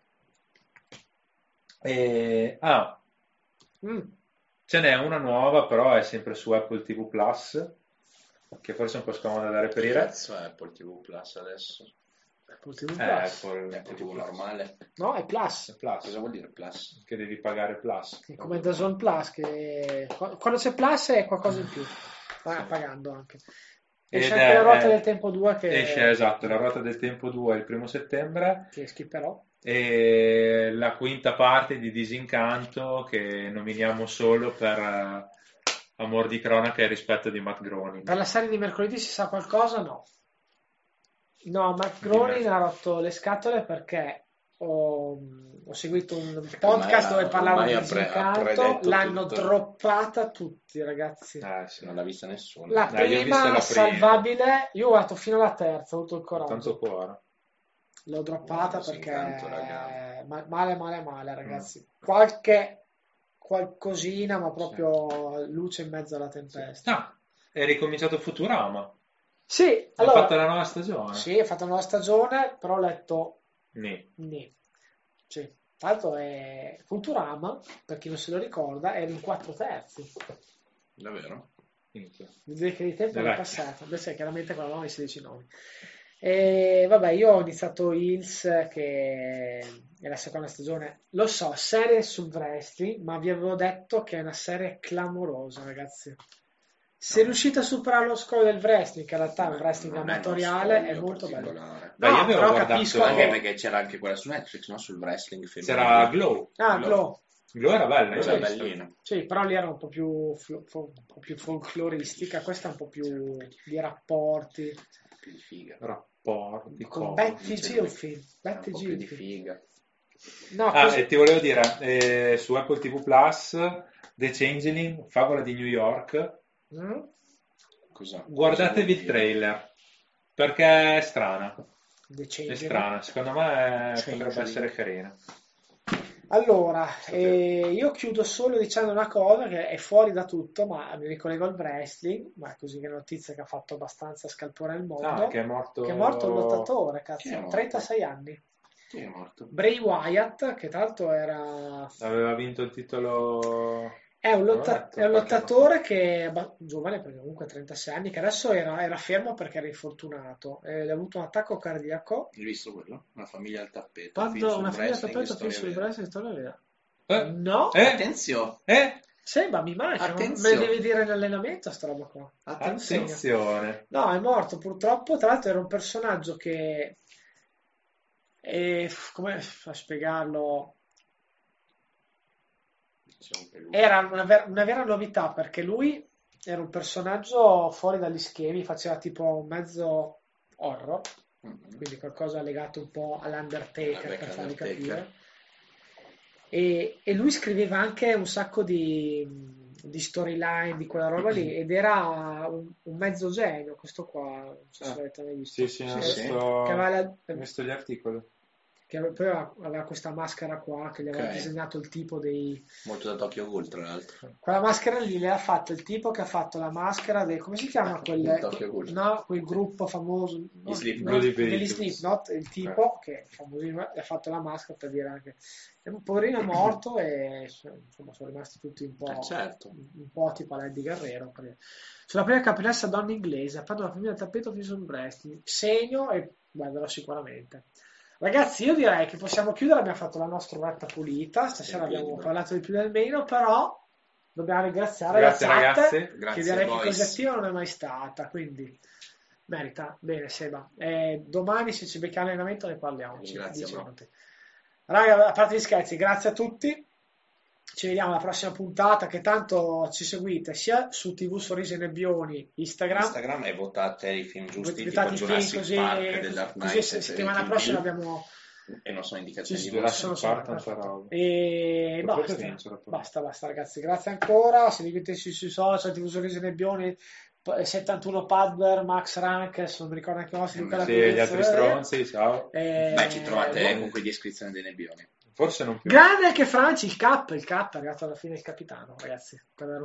E, Mm. ce n'è una nuova, però è sempre su Apple TV Plus, che forse è un po' scomoda da Che reperire. cazzo è Apple TV Plus adesso? Apple TV Plus. Apple Apple TV normale? No, è Plus. Plus, Cosa vuol dire Plus? che devi pagare Plus. È come DAZN Plus, che quando c'è Plus è qualcosa in più. Pagando anche. Esce Ed anche la Ruota è- del Tempo 2 Esce, esatto, la Ruota del Tempo 2 il 1 settembre che skipperò. e la quinta parte di Disincanto che nominiamo solo per amor di cronaca e rispetto di Matt Groening. Per la serie di mercoledì si sa qualcosa? No. No, Matt Groening ha rotto le scatole perché ho seguito un podcast dove parlavano ormai di ha Disincanto, predetto l'hanno tutto. droppata tutti, ragazzi. Sì. Non l'ha vista nessuno. La io ho visto prima la prima. salvabile, io ho guardato fino alla terza, ho avuto il Tanto coraggio. cuore. L'ho droppata Disincanto, perché raga. male, ragazzi. Qualcosina, ma proprio luce in mezzo alla tempesta. È ricominciato Futurama. Sì, Ha allora, fatto la nuova stagione. sì, ha fatto una nuova stagione, però ho letto Nì. Sì. Tra l'altro è Futurama, per chi non se lo ricorda, era in 4/3. Davvero? Minchia. Vuol dire che di tempo È è vecchio. passato, invece chiaramente con la 9 16 9. E vabbè, io ho iniziato Hills, che è la seconda stagione. Lo so, serie sul wrestling, ma vi avevo detto che è una serie clamorosa, ragazzi. Se riuscite a superare lo scoglio del wrestling, che in realtà è un wrestling Non è uno amatoriale, è scoglio molto bello. particolare. Beh, io No, avevo però guardato capisco Anche che... perché c'era anche quella su Netflix, no? Sul wrestling femminile. C'era Glow. Glow. Glow era bella, Quella hai è visto? bellina. Sì, però lì era un po' più, un po' più folcloristica, questa è un po' più di rapporti. Più di figa. Rapporti, Con cose. Betty Gilfield. È un Betty po' più di Gilfield. figa. No, così... E ti volevo dire, su Apple TV Plus, The Changeling, Favola di New York, Mm? Cosa? guardatevi il trailer, perché è strana. The È Changeling. strana, secondo me Changeling. potrebbe essere carina. Allora, io chiudo solo dicendo una cosa che è fuori da tutto, ma mi ricollego al wrestling, ma è così che è una notizia che ha fatto abbastanza scalpore il mondo. Che è morto... Che è morto un lottatore, Chi è cazzo, morto? 36 anni. Chi è morto? Bray Wyatt, che tra l'altro era... Aveva vinto il titolo... È un, Non l'ho letto, è un qualche anno lottatore che è giovane, perché comunque ha 36 anni, che adesso era fermo perché era infortunato. Ha avuto un attacco cardiaco. Hai visto quello? Una famiglia al tappeto. Quando una famiglia wrestling, tappeto storia finisce il vera. wrestling, storia vera. fa. No, Attenzione! sì, ma mi manca, me Attenzione. devi dire in allenamento sta roba qua. Attenzione. No, è morto purtroppo, tra l'altro era un personaggio che... come a spiegarlo? Era una vera novità perché lui era un personaggio fuori dagli schemi, faceva tipo un mezzo horror, quindi qualcosa legato un po' all'Undertaker per farvi capire. E lui scriveva anche un sacco di storyline di quella roba lì ed era un mezzo genio questo qua, non so se l'avete mai visto. Sì, che aveva ho visto gli articoli. che poi aveva questa maschera qua che gli aveva disegnato il tipo dei... Molto da Tokyo Ghoul, tra l'altro. Quella maschera lì le ha fatto il tipo che ha fatto la maschera del... come si chiama quel gruppo famoso? Degli Slipknot, il tipo che è famosissimo, ha fatto la maschera per dire anche... Un poverino è morto e insomma sono rimasti tutti un po'... un po' tipo alla Eddie Guerrero. Sulla prima campionessa donna inglese, ha fatto la famiglia del tappeto fisso sul wrestling. Segno e guarderò sicuramente. Ragazzi, io direi che possiamo chiudere, abbiamo fatto la nostra oretta pulita, stasera abbiamo parlato di più del meno, però dobbiamo ringraziare la chat, che direi che così attiva non è mai stata, quindi merita. Bene, Seba. Domani se ci becchiamo allenamento ne parliamo. Grazie, Raga, a parte gli scherzi, grazie a tutti. Ci vediamo alla prossima puntata, che tanto ci seguite sia su TV Sorrisi e Nebbioni, Instagram e votate i film giusti, votate tipo i film Jurassic così, Park e The Dark Knight, così settimana prossima abbiamo... E non sono indicazioni di Jurassic Park, tanta roba. E basta ragazzi, grazie ancora, seguiteci sui social, TV Sorrisi e Nebbioni, 71 Padber, Max Rank, adesso non mi ricordo anche i Luca Sì, gli altri stronzi, ciao. Beh, ci trovate con quegli iscrizioni dei nebbioni. Forse non più. Grande anche Franci, il K è arrivato alla fine il capitano, ragazzi.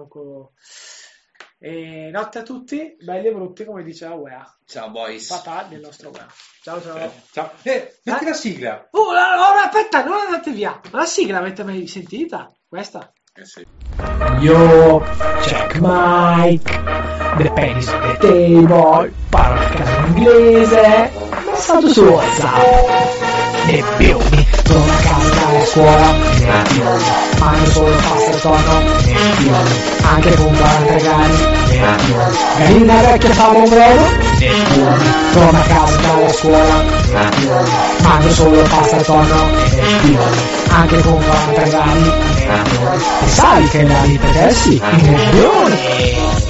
E notte a tutti, belli e brutti, come diceva Wea. Ciao boys. Papà del nostro Wea. Ciao ciao. Ciao. Metti la sigla. Aspetta, non andate via. Ma la sigla l'avete mai sentita? Questa? Sì. Yo, check Mike, the penis on the table, parla a caso in inglese, messaggio su WhatsApp, nebbioni, torno a casa dalla scuola, nebbioni, mangio solo pasta e tonno, nebbioni, anche con 40 gradi, nebbioni, gallina vecchia fa un brodo, nebbioni, torno a casa dalla scuola, nebbioni, mangio solo pasta e tonno, nebbioni, anche con 40 gradi, nebbioni, sai che la vita è sì, i nebbioni.